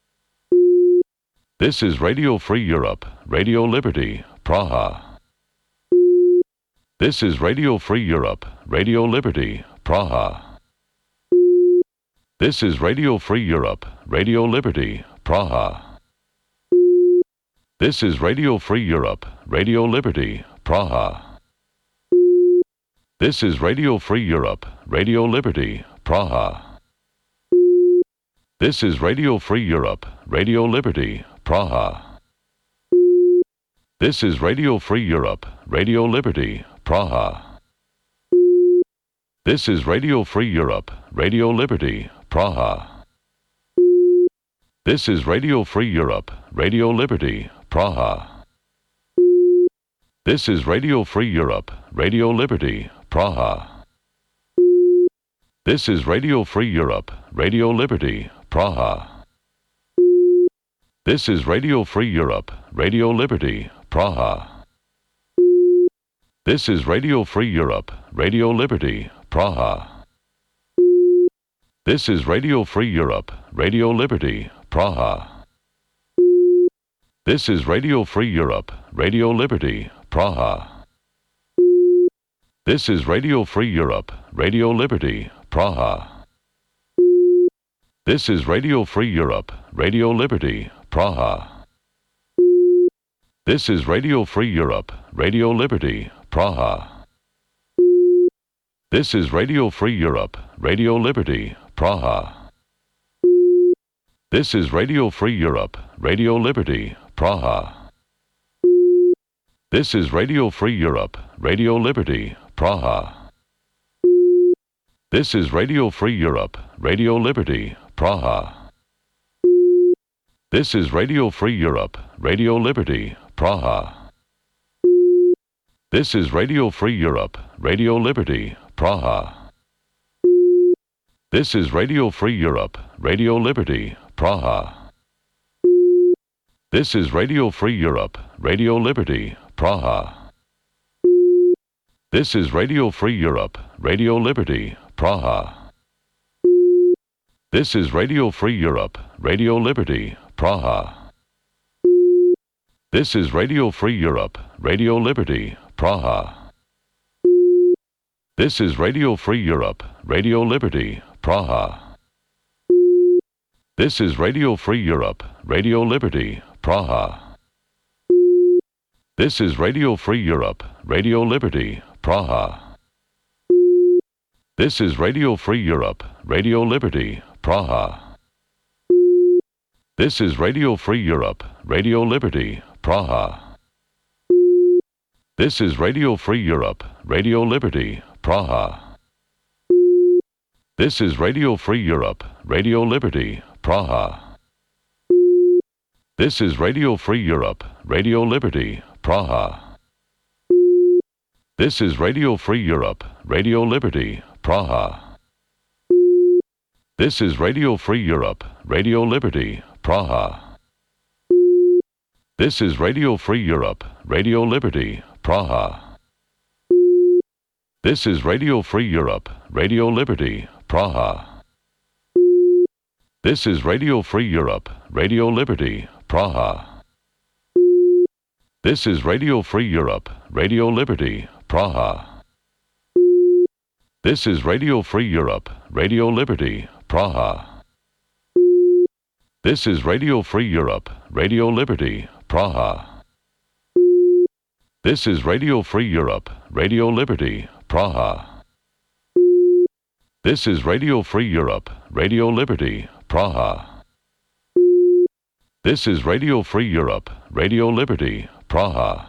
This is Radio Free Europe, Radio Liberty, Praha. This is Radio Free Europe, Radio Liberty, Praha. This is Radio Free Europe, Radio Liberty, Praha. This is Radio Free Europe, Radio Liberty, Praha. This is Radio Free Europe, Radio Liberty, Praha. This is Radio Free Europe, Radio Liberty, Praha. This is Radio Free Europe, Radio Liberty, Praha. This is Radio Free Europe, Radio Liberty, Praha. This is Radio Free Europe, Radio Liberty, Praha. This is Radio Free Europe, Radio Liberty, Praha. This is Radio Free Europe, Radio Liberty, Praha. This is Radio Free Europe, Radio Liberty, Praha. This is Radio Free Europe, Radio Liberty, Praha. This is Radio Free Europe, Radio Liberty, Praha. This is Radio Free Europe, Radio Liberty, Praha. This is Radio Free Europe, Radio Liberty, Praha. This is Radio Free Europe, Radio Liberty, Praha. This is Radio Free Europe, Radio Liberty, Praha. This is Radio Free Europe, Radio Liberty, Praha. This is Radio Free Europe, Radio Liberty, Praha. This is Radio Free Europe, Radio Liberty, Praha. This is Radio Free Europe, Radio Liberty, Praha. This is Radio Free Europe, Radio Liberty, Praha. This is Radio Free Europe, Radio Liberty, Praha. This is Radio Free Europe, Radio Liberty, Praha. This is Radio Free Europe, Radio Liberty, Praha. This is Radio Free Europe, Radio Liberty, Praha. This is Radio Free Europe, Radio Liberty, Praha. This is Radio Free Europe, Radio Liberty, Praha. This is Radio Free Europe, Radio Liberty, Praha. This is Radio Free Europe, Radio Liberty, Praha. This is Radio Free Europe, Radio Liberty, Praha. This is Radio Free Europe, Radio Liberty, Praha. This is Radio Free Europe, Radio Liberty, Praha. This is Radio Free Europe, Radio Liberty, Praha. This is Radio Free Europe, Radio Liberty, Praha. This is Radio Free Europe, Radio Liberty, Praha. This is Radio Free Europe, Radio Liberty, Praha. This is Radio Free Europe, Radio Liberty, Praha. This is Radio Free Europe, Radio Liberty, Praha. This is Radio Free Europe, Radio Liberty, Praha. This is Radio Free Europe, Radio Liberty, Praha. This is Radio Free Europe, Radio Liberty, Praha. This is Radio Free Europe, Radio Liberty, Praha. This is Radio Free Europe, Radio Liberty, Praha. This is Radio Free Europe, Radio Liberty, Praha. This is Radio Free Europe, Radio Liberty, Praha. This is Radio Free Europe, Radio Liberty, Praha.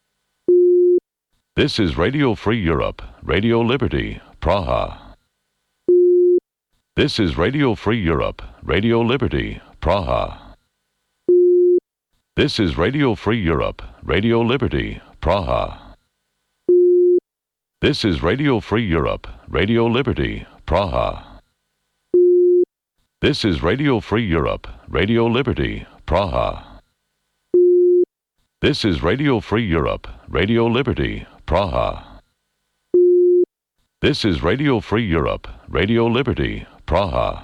This is Radio Free Europe, Radio Liberty, Praha. This is Radio Free Europe, Radio Liberty, Praha. This is Radio Free Europe, Radio Liberty, Praha. This is Radio Free Europe, Radio Liberty, Praha. This is Radio Free Europe, Radio Liberty, Praha. This is Radio Free Europe, Radio Liberty, Praha. This is Radio Free Europe, Radio Liberty, Praha.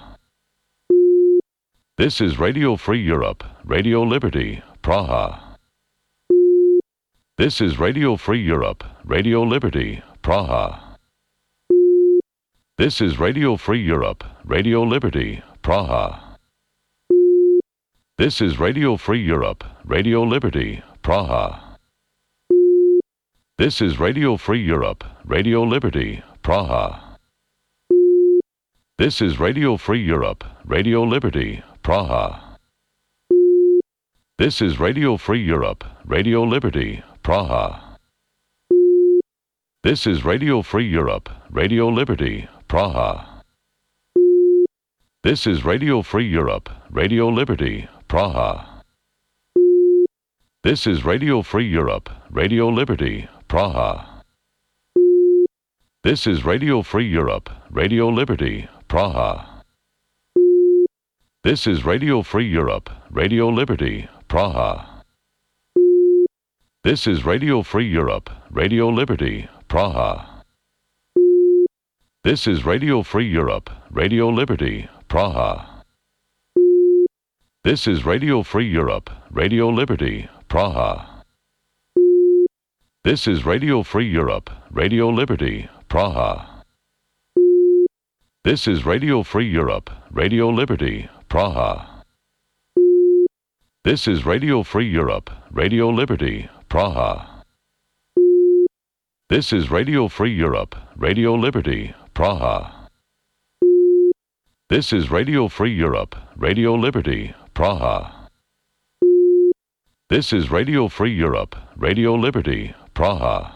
This is Radio Free Europe, Radio Liberty, Praha. This is Radio Free Europe, Radio Liberty, Praha. This is Radio Free Europe, Radio Liberty, Praha. This is Radio Free Europe, Radio Liberty, Praha. This is Radio Free Europe, Radio Liberty, Praha. This is Radio Free Europe, Radio Liberty, Praha. This is Radio Free Europe, Radio Liberty, Praha. This is Radio Free Europe, Radio Liberty, Praha. This is Radio Free Europe, Radio Liberty, Praha. This is Radio Free Europe, Radio Liberty, Praha. This is Radio Free Europe, Radio Liberty, Praha. This is Radio Free Europe, Radio Liberty, Praha. This is Radio Free Europe, Radio Liberty, Praha. This is Radio Free Europe, Radio Liberty, Praha. This is Radio Free Europe, Radio Liberty, Praha. This is Radio Free Europe, Radio Liberty, Praha. This is Radio Free Europe, Radio Liberty, Praha. This is Radio Free Europe, Radio Liberty, Praha. This is Radio Free Europe, Radio Liberty, Praha. This is Radio Free Europe, Radio Liberty, Praha. This is Radio Free Europe, Radio Liberty, Praha.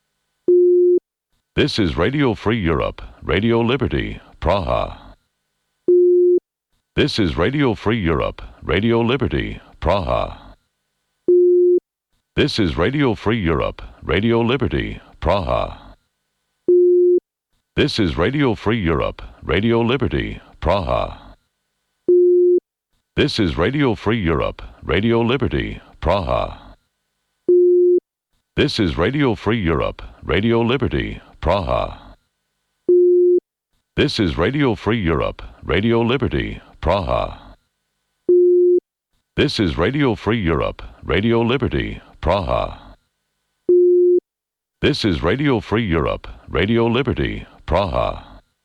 This is Radio Free Europe, Radio Liberty, Praha. This is Radio Free Europe, Radio Liberty, Praha. This is Radio Free Europe, Radio Liberty, Praha. This is Radio Free Europe, Radio Liberty, Praha. This is Radio Free Europe, Radio Liberty, Praha. This is Radio Free Europe, Radio Liberty, Praha. This is Radio Free Europe, Radio Liberty, Praha. This is Radio Free Europe, Radio Liberty, Praha. This is Radio Free Europe, Radio Liberty, Praha.